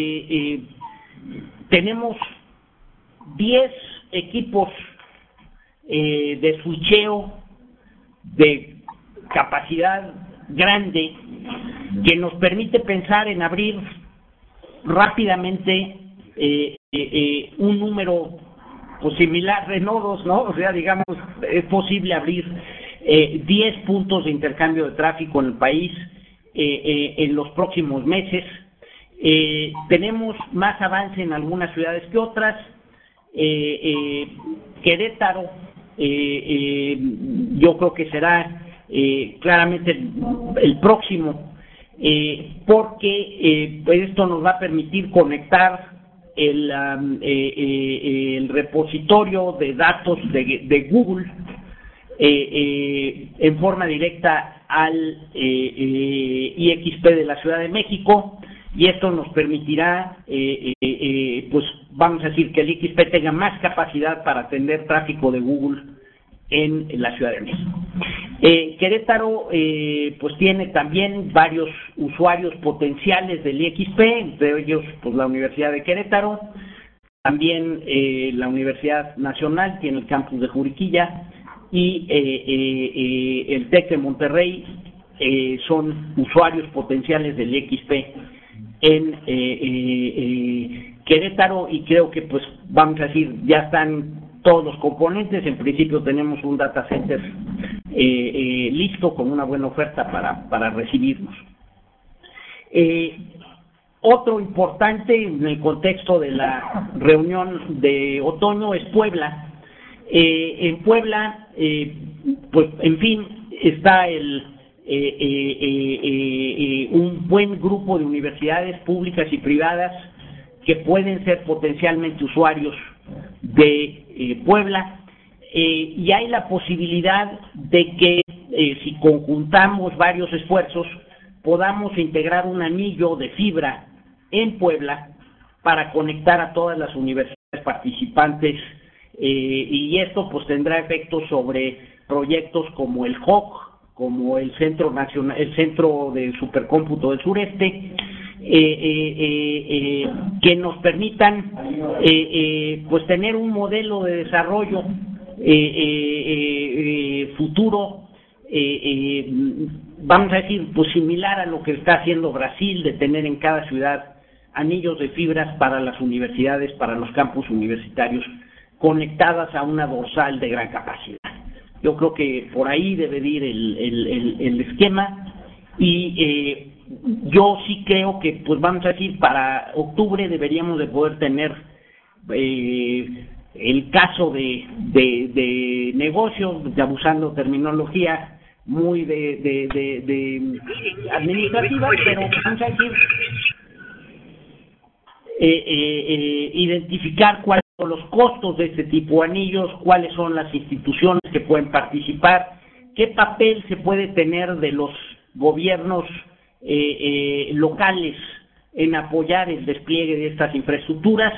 tenemos 10 equipos de switcheo de capacidad grande que nos permite pensar en abrir rápidamente un número pues similar de nodos, ¿no? O sea, digamos, es posible abrir 10 puntos de intercambio de tráfico en el país en los próximos meses. Tenemos más avance en algunas ciudades que otras. Querétaro, yo creo que será claramente el próximo, porque pues esto nos va a permitir conectar el repositorio de datos de Google en forma directa al IXP de la Ciudad de México, y esto nos permitirá, pues vamos a decir, que el IXP tenga más capacidad para atender tráfico de Google en la Ciudad de México. Querétaro pues tiene también varios usuarios potenciales del IXP, entre ellos pues la Universidad de Querétaro, también la Universidad Nacional tiene el campus de Juriquilla, y el TEC de Monterrey son usuarios potenciales del IXP en Querétaro, y creo que pues vamos a decir ya están todos los componentes. En principio tenemos un data center listo con una buena oferta para recibirnos. Otro importante en el contexto de la reunión de otoño es Puebla. En Puebla, pues en fin, está un buen grupo de universidades públicas y privadas que pueden ser potencialmente usuarios de Puebla, y hay la posibilidad de que si conjuntamos varios esfuerzos podamos integrar un anillo de fibra en Puebla para conectar a todas las universidades participantes, y esto pues tendrá efectos sobre proyectos como el HOC, como el Centro de Supercómputo del Sureste, que nos permitan pues tener un modelo de desarrollo futuro, vamos a decir, pues similar a lo que está haciendo Brasil, de tener en cada ciudad anillos de fibras para las universidades, para los campus universitarios, conectadas a una dorsal de gran capacidad. Yo creo que por ahí debe ir el esquema, y yo sí creo que, pues vamos a decir, para octubre deberíamos de poder tener el caso de negocios, ya usando terminología muy de administrativa, pero vamos a decir, identificar cuáles son los costos de este tipo de anillos, cuáles son las instituciones que pueden participar, qué papel se puede tener de los gobiernos locales en apoyar el despliegue de estas infraestructuras,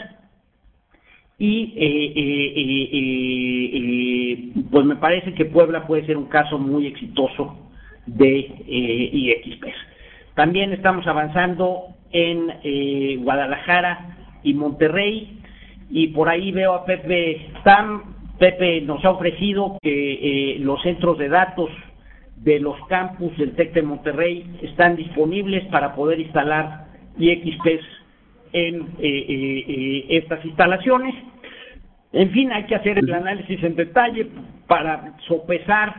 y pues me parece que Puebla puede ser un caso muy exitoso de IXP. También estamos avanzando en Guadalajara y Monterrey, y por ahí veo a Pepe Tam. Pepe nos ha ofrecido que los centros de datos de los campus del TEC de Monterrey están disponibles para poder instalar IXPs en estas instalaciones. En fin, hay que hacer el análisis en detalle para sopesar,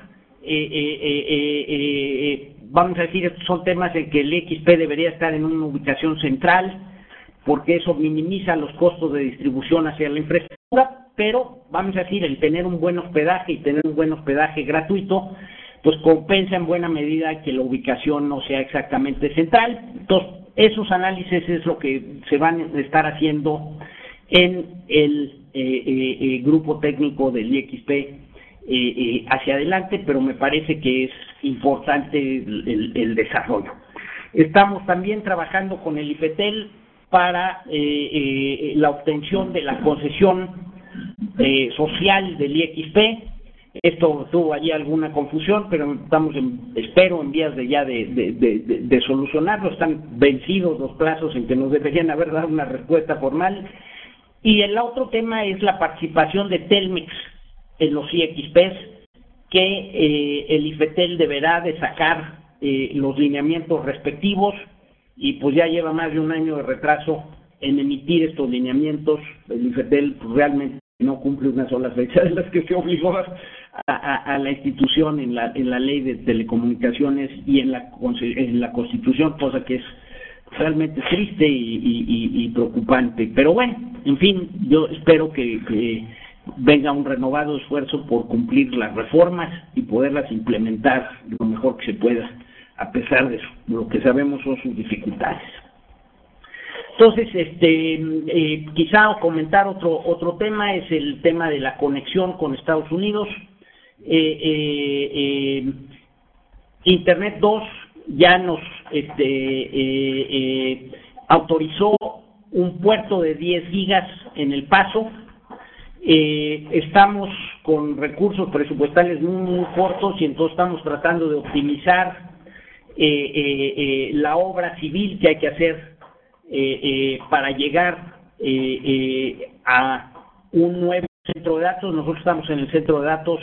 vamos a decir, estos son temas en que el IXP debería estar en una ubicación central, porque eso minimiza los costos de distribución hacia la infraestructura, pero vamos a decir, el tener un buen hospedaje y tener un buen hospedaje gratuito, pues compensa en buena medida que la ubicación no sea exactamente central. Entonces, esos análisis es lo que se van a estar haciendo en el grupo técnico del IXP hacia adelante, pero me parece que es importante el desarrollo. Estamos también trabajando con el IFETEL para la obtención de la concesión social del IXP. Esto tuvo allí alguna confusión, pero estamos espero en vías de solucionarlo. Están vencidos los plazos en que nos deberían haber dado una respuesta formal. Y el otro tema es la participación de Telmex en los IXPs, que el IFETEL deberá de sacar los lineamientos respectivos, y pues ya lleva más de un año de retraso en emitir estos lineamientos. El IFETEL pues, realmente no cumple una sola fecha de las que se obligó a la institución en la ley de telecomunicaciones y en la Constitución, cosa que es realmente triste y preocupante. Pero bueno, en fin, yo espero que venga un renovado esfuerzo por cumplir las reformas y poderlas implementar lo mejor que se pueda, a pesar de lo que sabemos son sus dificultades. Entonces, quizá comentar otro tema es el tema de la conexión con Estados Unidos. Internet 2 ya nos autorizó un puerto de 10 gigas en El Paso. Estamos con recursos presupuestales muy cortos y entonces estamos tratando de optimizar la obra civil que hay que hacer para llegar a un nuevo centro de datos. Nosotros estamos en el centro de datos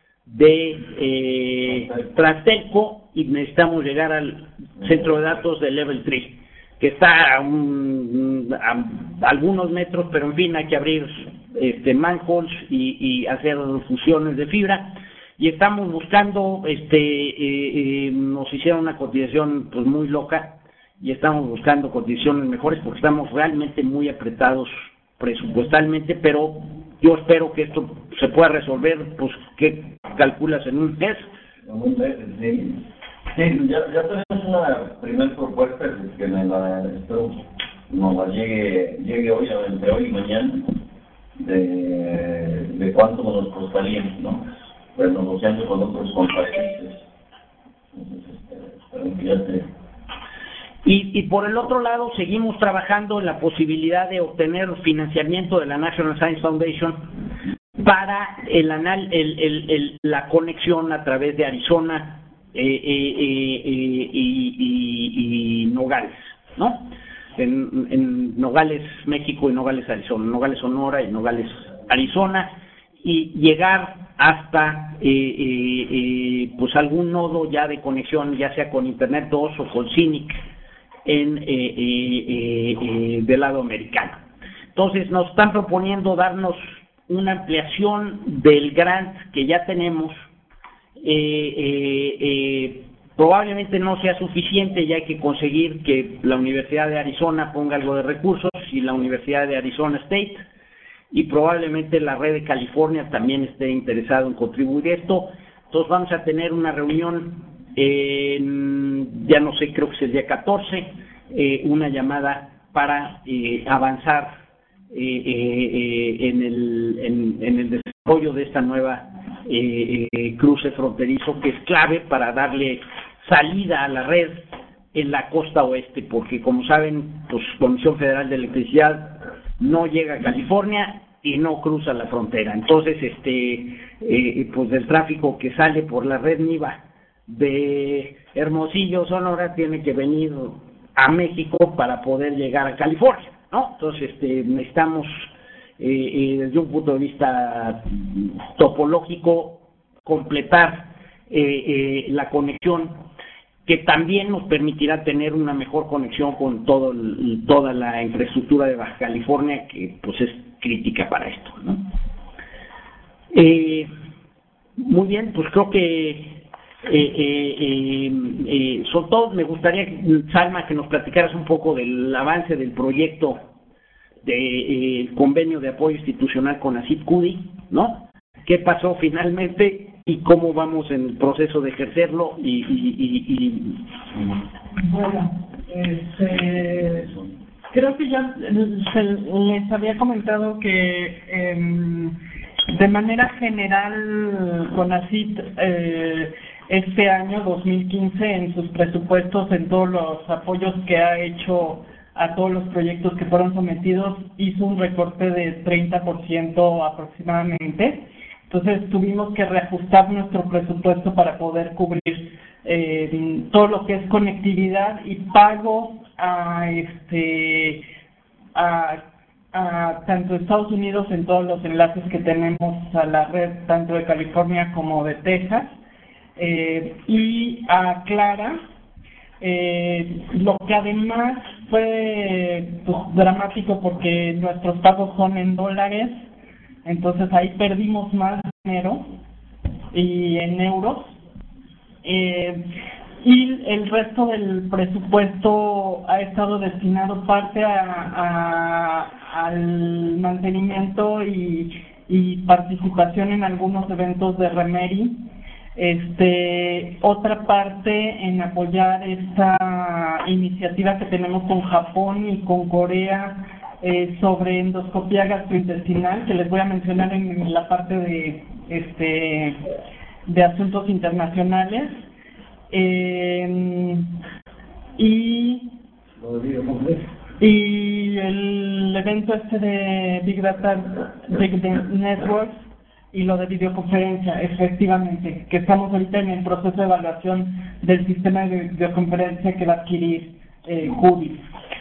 de Trastelco y necesitamos llegar al centro de datos de Level 3, que está a algunos metros, pero en fin hay que abrir manholes y hacer fusiones de fibra, y estamos buscando, nos hicieron una cotización pues muy loca y estamos buscando condiciones mejores porque estamos realmente muy apretados presupuestalmente, pero yo espero que esto se pueda resolver. Pues ¿qué calculas en un mes? Un mes, sí. Sí, ya tenemos una primera propuesta que espero nos la llegue hoy, entre hoy y mañana, de cuánto nos costaría, ¿no? Pues negociando con otros países. Entonces, y por el otro lado, seguimos trabajando en la posibilidad de obtener financiamiento de la National Science Foundation para la conexión a través de Arizona y Nogales, ¿no? En Nogales, México, y Nogales, Arizona, Nogales, Sonora y Nogales, Arizona, y llegar hasta pues algún nodo ya de conexión, ya sea con Internet 2 o con CINIC del lado americano. Entonces nos están proponiendo darnos una ampliación del grant que ya tenemos. Probablemente no sea suficiente, ya hay que conseguir que la Universidad de Arizona ponga algo de recursos y la Universidad de Arizona State, y probablemente la red de California también esté interesado en contribuir esto. Entonces vamos a tener una reunión ya no sé, creo que es el día 14, una llamada para avanzar en el desarrollo de esta nueva cruce fronterizo, que es clave para darle salida a la red en la costa oeste, porque como saben, pues Comisión Federal de Electricidad no llega a California y no cruza la frontera. Entonces, pues el tráfico que sale por la red NIVA de Hermosillo, Sonora, tiene que venir a México para poder llegar a California, ¿no? Entonces, necesitamos, desde un punto de vista topológico, completar la conexión, que también nos permitirá tener una mejor conexión con toda la infraestructura de Baja California, que pues es crítica para esto, ¿no? Muy bien, pues creo que sobre todo me gustaría, Salma, que nos platicaras un poco del avance del proyecto del convenio de apoyo institucional con ACID-CUDI, ¿no? ¿Qué pasó finalmente y cómo vamos en el proceso de ejercerlo? Bueno, creo que ya les había comentado que de manera general CONACYT este año 2015 en sus presupuestos, en todos los apoyos que ha hecho a todos los proyectos que fueron sometidos, hizo un recorte de 30% aproximadamente. Entonces tuvimos que reajustar nuestro presupuesto para poder cubrir todo lo que es conectividad y pago a tanto Estados Unidos en todos los enlaces que tenemos a la red, tanto de California como de Texas, y a Clara, lo que además fue pues, dramático porque nuestros pagos son en dólares, entonces ahí perdimos más dinero y en euros. y el resto del presupuesto ha estado destinado parte al mantenimiento y participación en algunos eventos de Remeri. Otra parte en apoyar esta iniciativa que tenemos con Japón y con Corea sobre endoscopía gastrointestinal, que les voy a mencionar en la parte de asuntos internacionales. Y el evento de Big Data Networks y lo de videoconferencia, efectivamente, que estamos ahorita en el proceso de evaluación del sistema de videoconferencia que va a adquirir CUDI.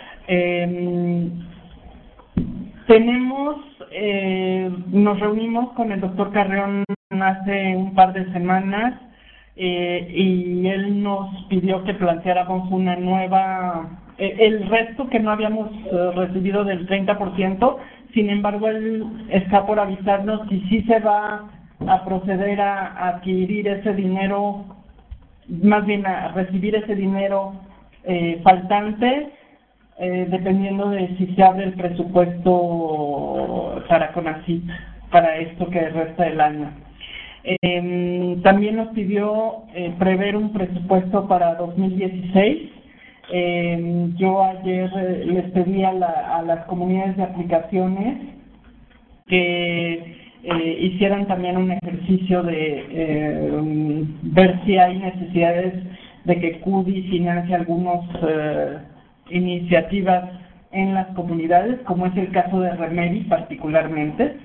Nos reunimos con el doctor Carreón hace un par de semanas y él nos pidió que planteáramos una nueva, el resto que no habíamos recibido del 30%, sin embargo él está por avisarnos si sí se va a proceder a adquirir ese dinero, más bien a recibir ese dinero faltante, dependiendo de si se abre el presupuesto para CONACYT, para esto que resta del año. También nos pidió prever un presupuesto para 2016. Yo ayer les pedí a las comunidades de aplicaciones que hicieran también un ejercicio de ver si hay necesidades de que CUDI financie algunas iniciativas en las comunidades, como es el caso de Remeri particularmente,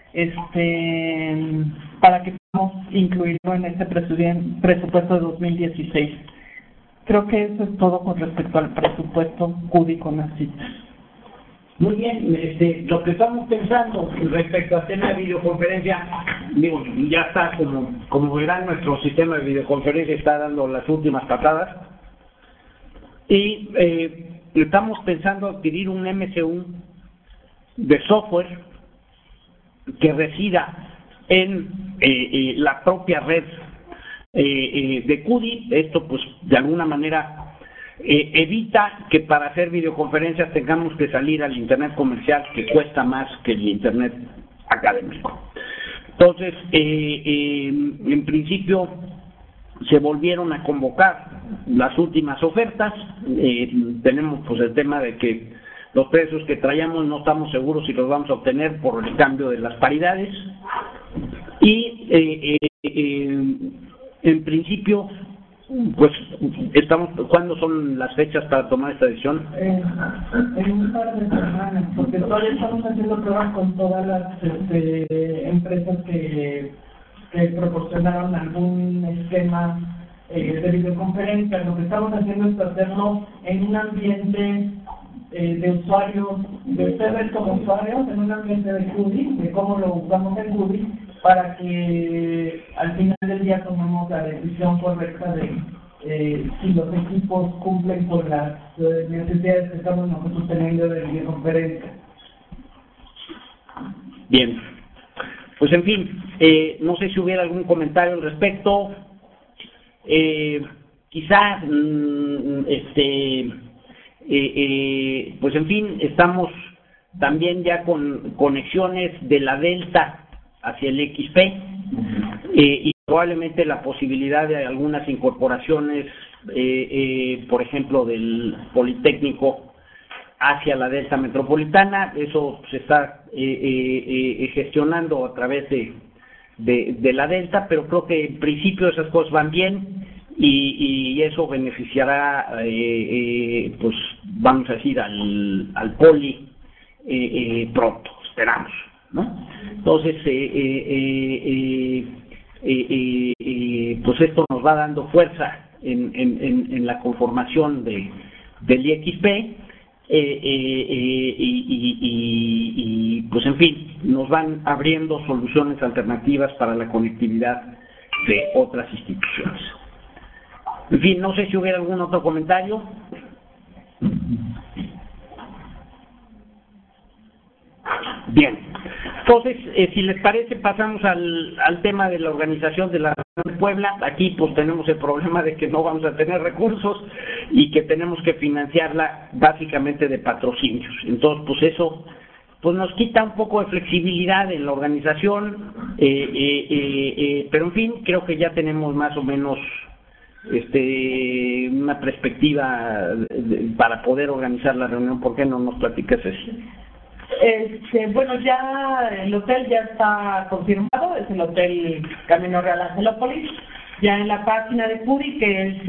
para que podamos incluirlo en este presupuesto de 2016. Creo que eso es todo con respecto al presupuesto CUDI CONACYT. Muy bien, lo que estamos pensando respecto al tema de videoconferencia, digo, ya está, como verán, nuestro sistema de videoconferencia está dando las últimas patadas y estamos pensando adquirir un MCU de software que resida en la propia red de CUDI. Esto pues de alguna manera evita que para hacer videoconferencias tengamos que salir al internet comercial, que cuesta más que el internet académico. Entonces, en principio se volvieron a convocar las últimas ofertas. Tenemos pues el tema de que los precios que traíamos no estamos seguros si los vamos a obtener por el cambio de las paridades y en principio pues estamos, ¿cuándo son las fechas para tomar esta decisión? En un par de semanas, porque todavía estamos haciendo pruebas con todas las empresas que proporcionaron algún esquema de videoconferencia. Lo que estamos haciendo es hacerlo en un ambiente de usuarios, de ustedes como usuarios, en un ambiente de CUDI, de cómo lo usamos en CUDI, para que al final del día tomemos la decisión correcta de si los equipos cumplen con las necesidades que estamos nosotros teniendo de videoconferencia. Bien, pues en fin, no sé si hubiera algún comentario al respecto. Quizás pues en fin, estamos también ya con conexiones de la Delta hacia el XP y probablemente la posibilidad de algunas incorporaciones, por ejemplo, del Politécnico hacia la Delta Metropolitana. Eso se está gestionando a través de la Delta, pero creo que en principio esas cosas van bien y eso beneficiará, pues vamos a decir, al Poli pronto, esperamos, ¿no? Entonces, pues esto nos va dando fuerza en la conformación del IXP y pues en fin, nos van abriendo soluciones alternativas para la conectividad de otras instituciones. En fin, no sé si hubiera algún otro comentario. Bien, entonces, si les parece, pasamos al tema de la organización de la de Puebla. Aquí pues tenemos el problema de que no vamos a tener recursos y que tenemos que financiarla básicamente de patrocinios. Entonces pues eso pues nos quita un poco de flexibilidad en la organización, pero en fin, creo que ya tenemos más o menos una perspectiva para poder organizar la reunión. ¿Por qué no nos platicas eso? Bueno, ya el hotel ya está confirmado, es el Hotel Camino Real Angelópolis. Ya en la página de CUDI, que es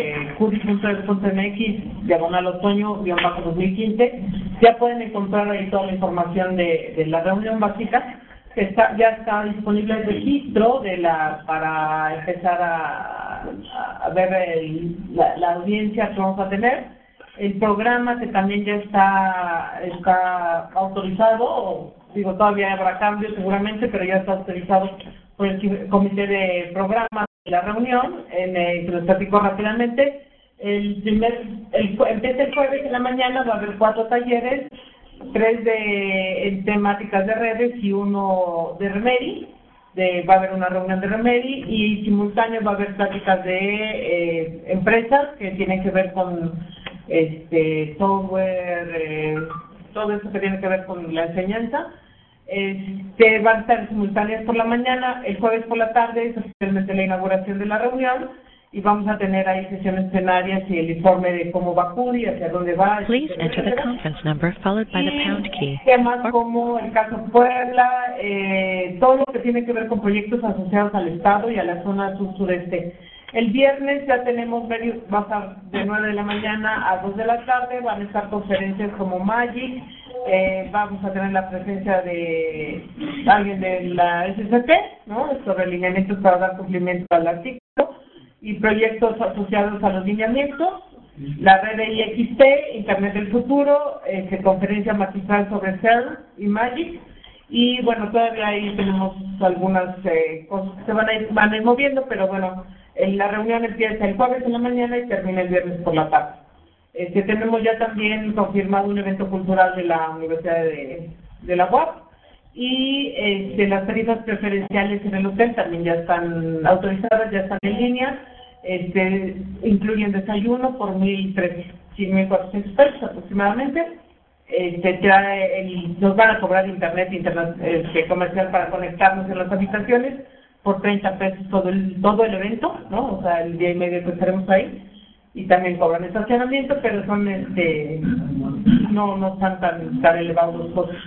cudi.edu.mx/otoño-2015, ya pueden encontrar ahí toda la información de la reunión básica. Ya está disponible el registro para empezar a ver la audiencia que vamos a tener. El programa que también ya está autorizado, todavía habrá cambios seguramente, pero ya está autorizado por el comité de programa de la reunión. Se los platico rápidamente. Empieza el jueves en la mañana, va a haber 4 talleres, 3 en temáticas de redes y 1 de Remedy. Va a haber una reunión de Remedy y simultáneo va a haber pláticas de empresas que tienen que ver con software, todo eso que tiene que ver con la enseñanza. Van a estar simultáneas por la mañana. El jueves por la tarde es oficialmente la inauguración de la reunión y vamos a tener ahí sesiones plenarias y el informe de cómo va CUDI, hacia dónde va. Please enter the conference number followed by the pound key. Temas como el caso Puebla, todo lo que tiene que ver con proyectos asociados al Estado y a la zona sur-sureste. El viernes ya tenemos va a estar de 9 de la mañana a 2 de la tarde, van a estar conferencias como Magic, vamos a tener la presencia de alguien de la SCP, ¿no?, sobre lineamientos para dar cumplimiento al artículo, y proyectos asociados a los lineamientos, la red de IXT, Internet del Futuro, conferencia magistral sobre CERN y Magic, y bueno, todavía ahí tenemos algunas cosas que se van a ir moviendo, pero bueno, la reunión empieza el jueves en la mañana y termina el viernes por la tarde. Tenemos ya también confirmado un evento cultural de la Universidad de la UAP y las tarifas preferenciales en el hotel también ya están autorizadas, ya están en línea. Incluyen desayuno por 1.400 pesos aproximadamente. Nos van a cobrar internet comercial para conectarnos en las habitaciones por 30 pesos todo el evento, ¿no? O sea, el día y medio que estaremos ahí, y también cobran estacionamiento, pero son no están tan elevados los costos.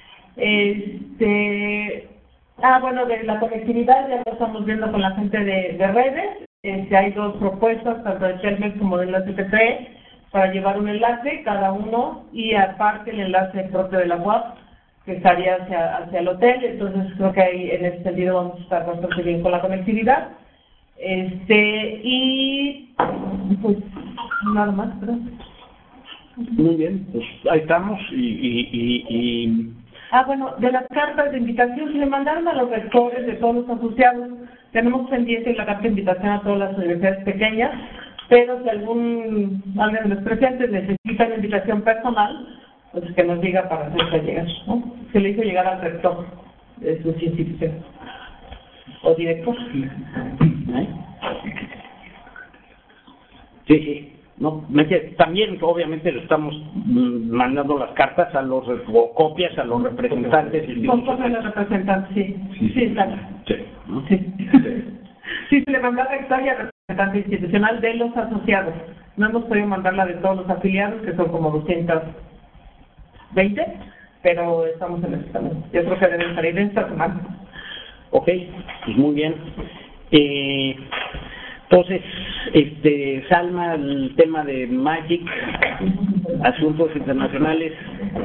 Bueno, de la conectividad ya lo estamos viendo con la gente de redes. Hay 2 propuestas, tanto de Telmex como de la CTP, para llevar un enlace cada uno, y aparte el enlace propio de la UAP, que estaría hacia el hotel. Entonces creo que ahí en ese sentido vamos a estar bastante bien con la conectividad. Y pues nada más, creo. Muy bien, pues ahí estamos bueno, de las cartas de invitación se le mandaron a los rectores de todos los asociados. Tenemos pendiente la carta de invitación a todas las universidades pequeñas, pero si alguien de los presentes necesita una invitación personal, pues que nos diga para hacerla llegar, ¿no? Se le hizo llegar al rector de sus instituciones o director. Sí. No, también obviamente le estamos mandando las cartas a los copias a los representantes. Con copias a los representantes, sí, claro. Sí, se le mandó al rector y al representante institucional de los asociados. No hemos podido mandarla de todos los afiliados, que son como 220, pero estamos en eso también. Yo creo que deben salir en esta semana. Ok, pues muy bien. Entonces, Salma, el tema de Magic, asuntos internacionales.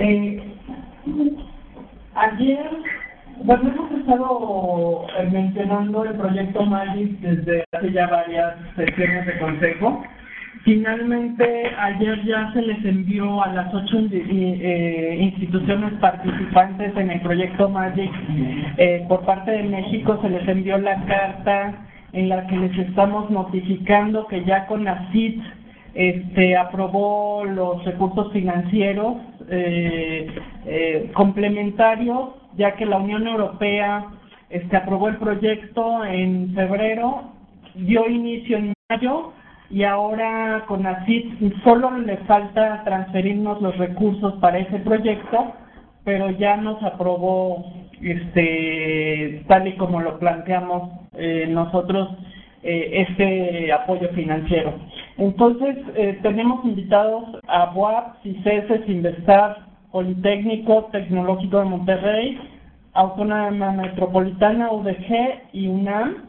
Ayer, hemos estado mencionando el proyecto Magic desde hace ya varias sesiones de consejo. Finalmente, ayer ya se les envió a las 8 instituciones participantes en el proyecto Magic. Por parte de México se les envió la carta en la que les estamos notificando que ya con la CIT aprobó los recursos financieros complementarios, ya que la Unión Europea aprobó el proyecto en febrero, dio inicio en mayo y ahora con CONACYT solo le falta transferirnos los recursos para ese proyecto, pero ya nos aprobó tal y como lo planteamos nosotros este apoyo financiero. Entonces tenemos invitados a BUAP, CICESES, Investar, Politécnico Tecnológico de Monterrey, Autónoma Metropolitana, UDG y UNAM,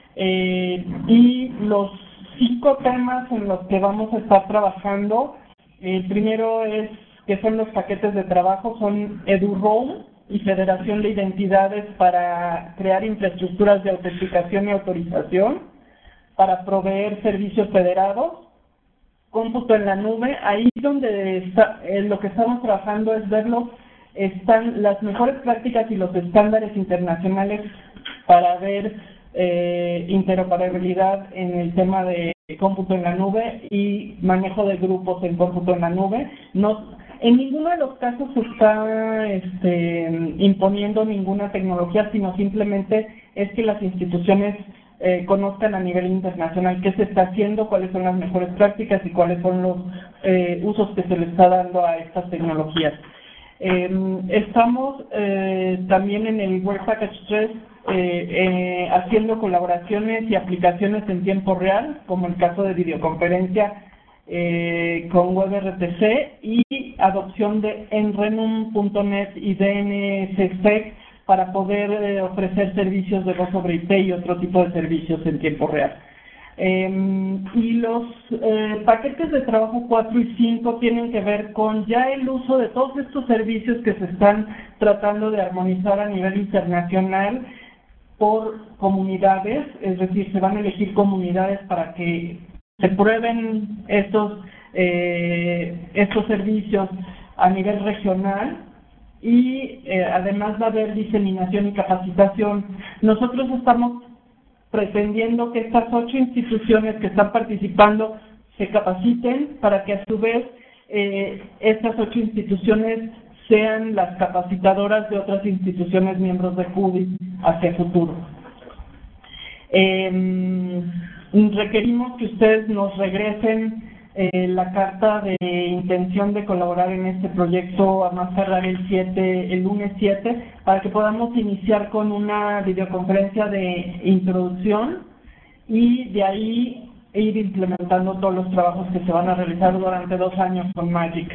y los 5 temas en los que vamos a estar trabajando. El primero es que son los paquetes de trabajo, son EduRoam y Federación de Identidades para crear infraestructuras de autenticación y autorización para proveer servicios federados, cómputo en la nube. Ahí donde está, lo que estamos trabajando es verlo, están las mejores prácticas y los estándares internacionales para ver interoperabilidad en el tema de cómputo en la nube y manejo de grupos en cómputo en la nube. En ninguno de los casos se está imponiendo ninguna tecnología, sino simplemente es que las instituciones conozcan a nivel internacional qué se está haciendo, cuáles son las mejores prácticas y cuáles son los usos que se le está dando a estas tecnologías. Estamos también en el Work Package 3 haciendo colaboraciones y aplicaciones en tiempo real, como el caso de videoconferencia con WebRTC y adopción de Enrenum.net y DNSSEC para poder ofrecer servicios de voz sobre IP y otro tipo de servicios en tiempo real. Y los paquetes de trabajo 4 y 5 tienen que ver con ya el uso de todos estos servicios que se están tratando de armonizar a nivel internacional por comunidades, es decir, se van a elegir comunidades para que se prueben estos servicios a nivel regional y además va a haber diseminación y capacitación. Nosotros estamos pretendiendo que estas 8 instituciones que están participando se capaciten para que a su vez estas 8 instituciones sean las capacitadoras de otras instituciones miembros de CUDI hacia el futuro. Requerimos que ustedes nos regresen la carta de intención de colaborar en este proyecto a más tardar el lunes 7, para que podamos iniciar con una videoconferencia de introducción y de ahí ir implementando todos los trabajos que se van a realizar durante 2 años con Magic.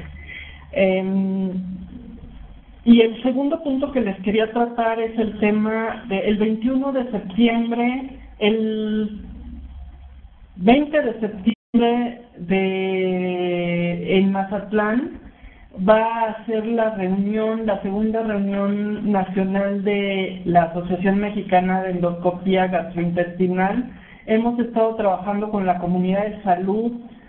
Y el segundo punto que les quería tratar es el tema del 21 de septiembre, el 20 de septiembre en Mazatlán va a ser la segunda reunión nacional de la Asociación Mexicana de Endoscopía Gastrointestinal. Hemos estado trabajando con la comunidad de salud,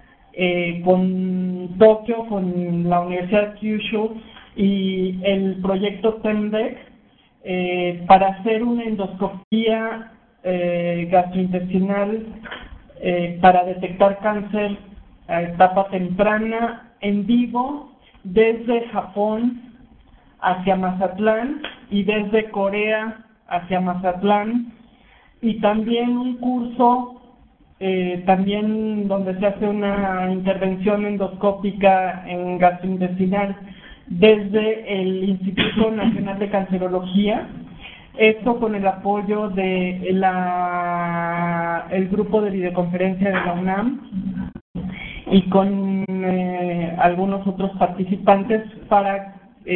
con Tokio, con la Universidad de Kyushu y el proyecto TEMDEC para hacer una endoscopía gastrointestinal para detectar cáncer a etapa temprana en vivo desde Japón hacia Mazatlán y desde Corea hacia Mazatlán, y también un curso también donde se hace una intervención endoscópica en gastrointestinal desde el Instituto Nacional de Cancerología. Esto con el apoyo de el grupo de videoconferencia de la UNAM y con algunos otros participantes para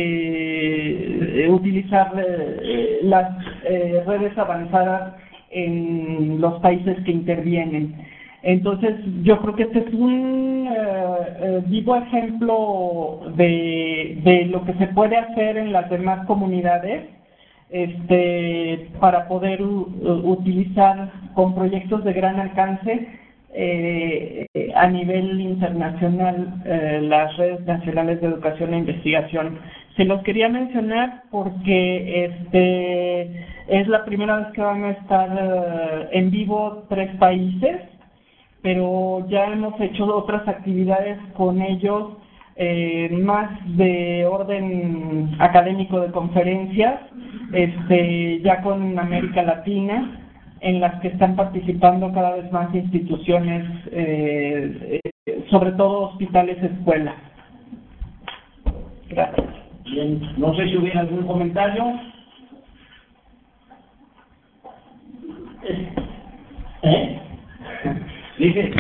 utilizar las redes avanzadas en los países que intervienen. Entonces, yo creo que este es un vivo ejemplo de lo que se puede hacer en las demás comunidades para poder utilizar con proyectos de gran alcance a nivel internacional las redes nacionales de educación e investigación. Se los quería mencionar porque es la primera vez que van a estar en vivo 3 países, pero ya hemos hecho otras actividades con ellos, más de orden académico de conferencias, ya con América Latina, en las que están participando cada vez más instituciones, sobre todo hospitales, escuelas. Gracias. Bien, no sé si hubiera algún comentario. Dice.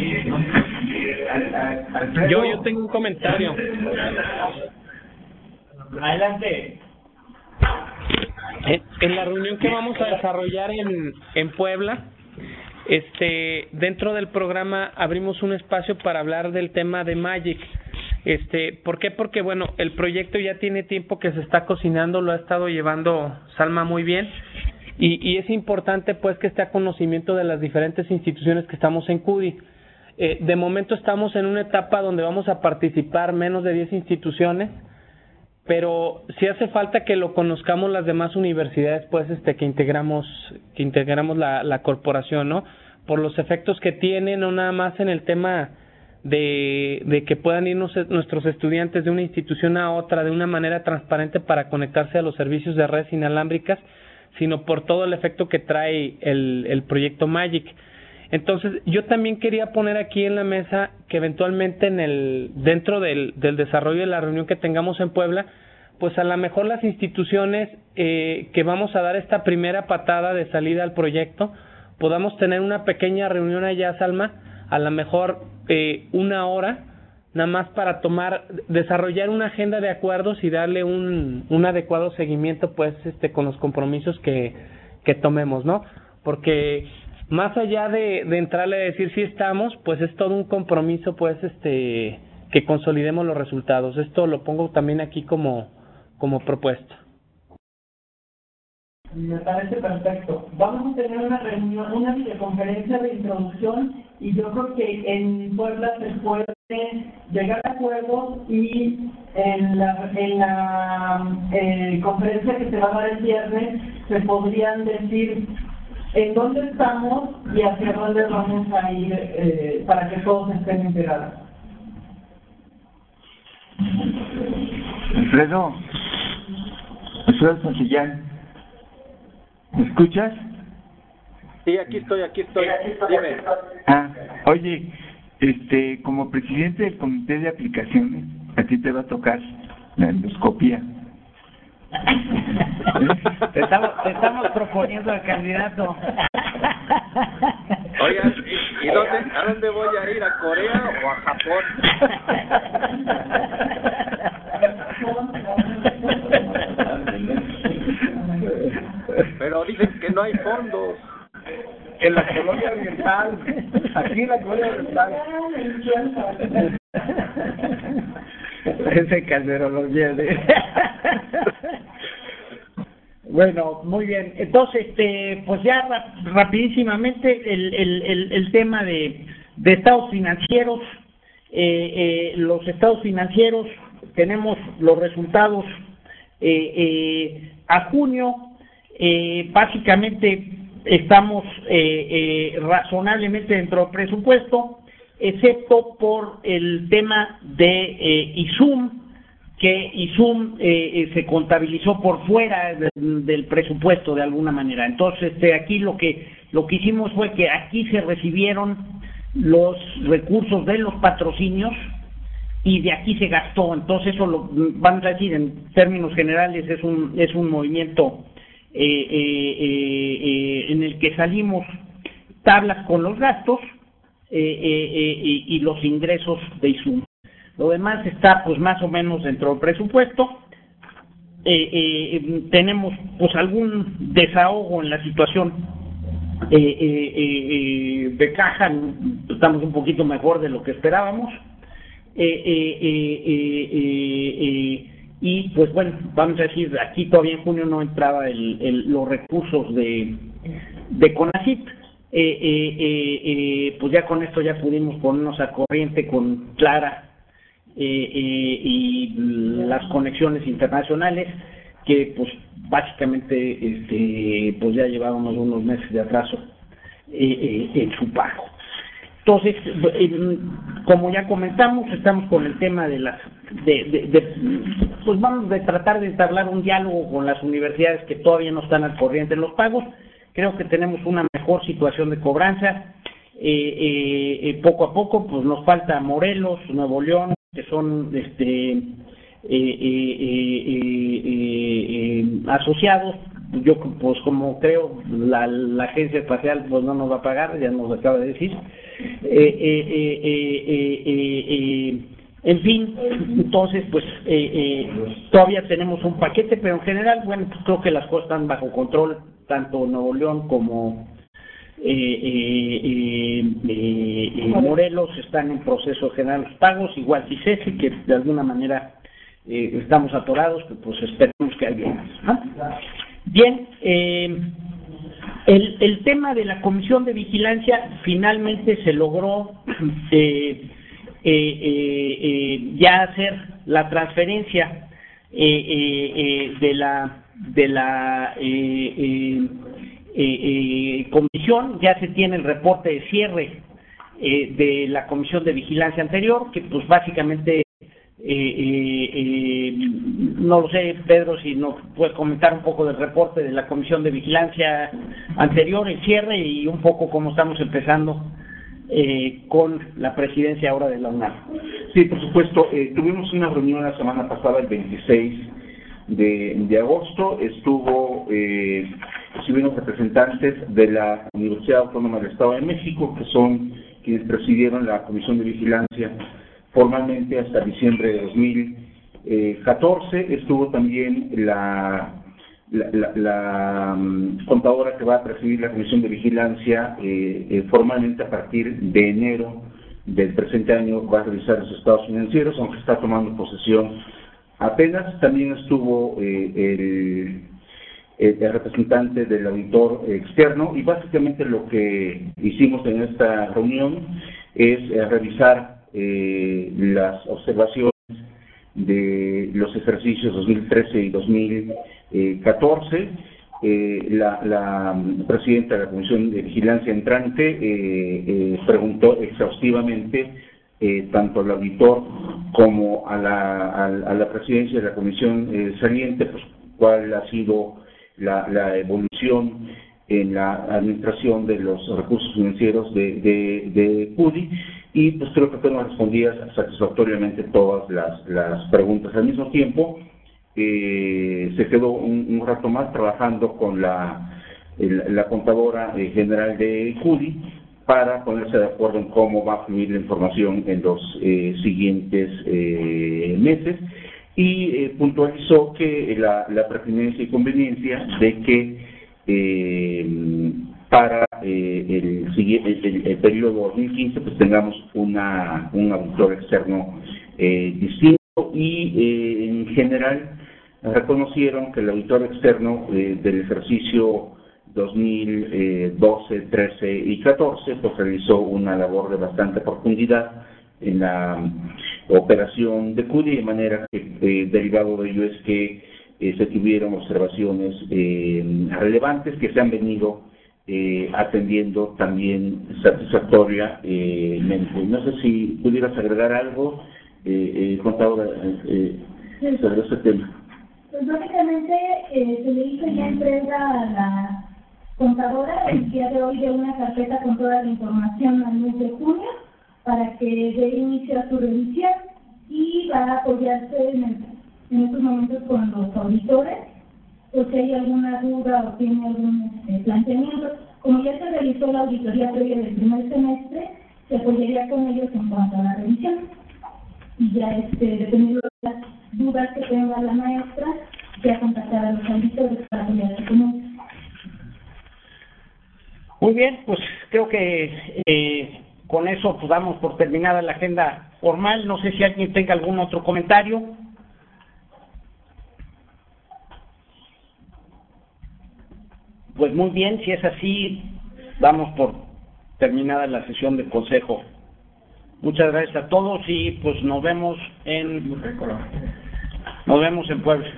Yo tengo un comentario. Adelante. En la reunión que vamos a desarrollar en Puebla, dentro del programa abrimos un espacio para hablar del tema de Magic. ¿Por qué? Porque bueno, el proyecto ya tiene tiempo que se está cocinando, lo ha estado llevando Salma muy bien, y es importante pues que esté a conocimiento de las diferentes instituciones que estamos en CUDI. De momento estamos en una etapa donde vamos a participar menos de 10 instituciones, pero sí hace falta que lo conozcamos las demás universidades, pues, que integramos la corporación, ¿no? Por los efectos que tiene, no nada más en el tema de que puedan ir nuestros estudiantes de una institución a otra de una manera transparente para conectarse a los servicios de redes inalámbricas, sino por todo el efecto que trae el proyecto Magic. Entonces, yo también quería poner aquí en la mesa que eventualmente dentro del desarrollo de la reunión que tengamos en Puebla, pues a lo mejor las instituciones que vamos a dar esta primera patada de salida al proyecto, podamos tener una pequeña reunión allá, Salma, a lo mejor 1 hora, nada más para desarrollar una agenda de acuerdos y darle un adecuado seguimiento, pues, con los compromisos que tomemos, ¿no? Porque más allá de entrarle a decir sí estamos, pues es todo un compromiso, pues, que consolidemos los resultados. Esto lo pongo también aquí como propuesta. Me parece perfecto. Vamos a tener una reunión, una videoconferencia de introducción, y yo creo que en Puebla se puede llegar a acuerdos, y en la conferencia que se va a dar el viernes se podrían decir en dónde estamos y hacia dónde vamos a ir, para que todos estén enterados. Alfredo Santillán, ¿me escuchas? Sí, aquí estoy. Dime. Oye, como presidente del comité de aplicaciones, a ti te va a tocar la endoscopia. Te estamos proponiendo al candidato. Oigan, ¿y a dónde voy a ir? ¿A Corea o a Japón? Pero dicen que no hay fondos. En la colonia oriental, aquí en la colonia oriental. Ese Calderón los viene. Bueno, muy bien. Entonces, pues ya rapidísimamente el tema de estados financieros. Los estados financieros, tenemos los resultados a junio. Básicamente estamos razonablemente dentro del presupuesto, excepto por el tema de ISUM, que ISUM se contabilizó por fuera del presupuesto de alguna manera. Entonces, aquí lo que hicimos fue que aquí se recibieron los recursos de los patrocinios y de aquí se gastó. Entonces, eso vamos a decir en términos generales es un movimiento en el que salimos tablas con los gastos y los ingresos de ISUM. Lo demás está pues más o menos dentro del presupuesto. Tenemos pues algún desahogo en la situación de caja, estamos un poquito mejor de lo que esperábamos. Y pues bueno, vamos a decir, aquí todavía en junio no entraba los recursos de CONACYT. Pues ya con esto ya pudimos ponernos a corriente con Clara y las conexiones internacionales, que pues básicamente pues ya llevábamos unos meses de atraso en su pago. Entonces, como ya comentamos, estamos con el tema de las, pues vamos a tratar de entablar un diálogo con las universidades que todavía no están al corriente en los pagos. Creo que tenemos una mejor situación de cobranza. Poco a poco, pues nos falta Morelos, Nuevo León, que son asociados. Yo, pues como creo, la agencia espacial pues no nos va a pagar, ya nos acaba de decir. En fin, entonces pues todavía tenemos un paquete, pero en general, bueno, pues creo que las cosas están bajo control, tanto Nuevo León como Morelos están en proceso de generar los pagos, igual CICESI, que de alguna manera estamos atorados, pues esperemos que haya más, ¿no? Bien, el tema de la comisión de vigilancia finalmente se logró ya hacer la transferencia de la comisión. Ya se tiene el reporte de cierre de la comisión de vigilancia anterior, que pues básicamente no lo sé, Pedro, si nos puedes comentar un poco del reporte de la comisión de vigilancia anterior, el cierre, y un poco cómo estamos empezando con la presidencia ahora de la UNAM. Sí, por supuesto. Tuvimos una reunión la semana pasada, el 26 de agosto. Estuvieron representantes de la Universidad Autónoma del Estado de México, que son quienes presidieron la comisión de vigilancia formalmente hasta diciembre de 2014. Estuvo también la contadora que va a presidir la comisión de vigilancia formalmente a partir de enero del presente año. Va a revisar los estados financieros, aunque está tomando posesión apenas. También estuvo el representante del auditor externo, y básicamente lo que hicimos en esta reunión es revisar las observaciones de los ejercicios 2013 y 2014. La presidenta de la Comisión de Vigilancia entrante preguntó exhaustivamente tanto al auditor como a la presidencia de la Comisión saliente, pues cuál ha sido la evolución en la administración de los recursos financieros de CUDI, y pues creo que fueron respondidas satisfactoriamente todas las preguntas. Al mismo tiempo, se quedó un rato más trabajando con la contadora general de CUDI para ponerse de acuerdo en cómo va a fluir la información en los siguientes meses, y puntualizó que la pertinencia y conveniencia de que para el periodo 2015 pues tengamos un auditor externo distinto, y en general reconocieron que el auditor externo del ejercicio 2012, 13 y 14 pues realizó una labor de bastante profundidad en la operación de CUDI, de manera que derivado de ello es que se tuvieron observaciones relevantes que se han venido atendiendo también satisfactoriamente. No sé si pudieras agregar algo, contadora, sobre este tema. Pues básicamente se le hizo ya entrega a la contadora el día de hoy de una carpeta con toda la información al mes de junio para que dé inicio a su revisión, y va a apoyarse en estos momentos con los auditores, o si hay alguna duda o tiene algún planteamiento. Como ya se realizó la auditoría previa del primer semestre, se apoyaría con ellos en cuanto a la revisión. Y ya dependiendo de las dudas que tenga la maestra, ya contactar a los auditores para apoyarse con ellos. Muy bien, pues creo que con eso pues damos por terminada la agenda formal. No sé si alguien tenga algún otro comentario. Pues muy bien, si es así, damos por terminada la sesión del Consejo. Muchas gracias a todos, y pues nos vemos en Puebla.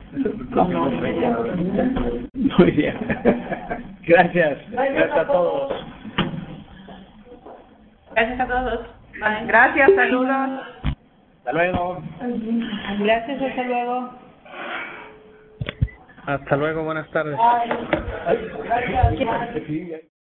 Muy bien. Gracias a todos. Gracias a todos. Bye. Gracias, saludos. Hasta luego. Gracias, hasta luego. Hasta luego, buenas tardes. Gracias.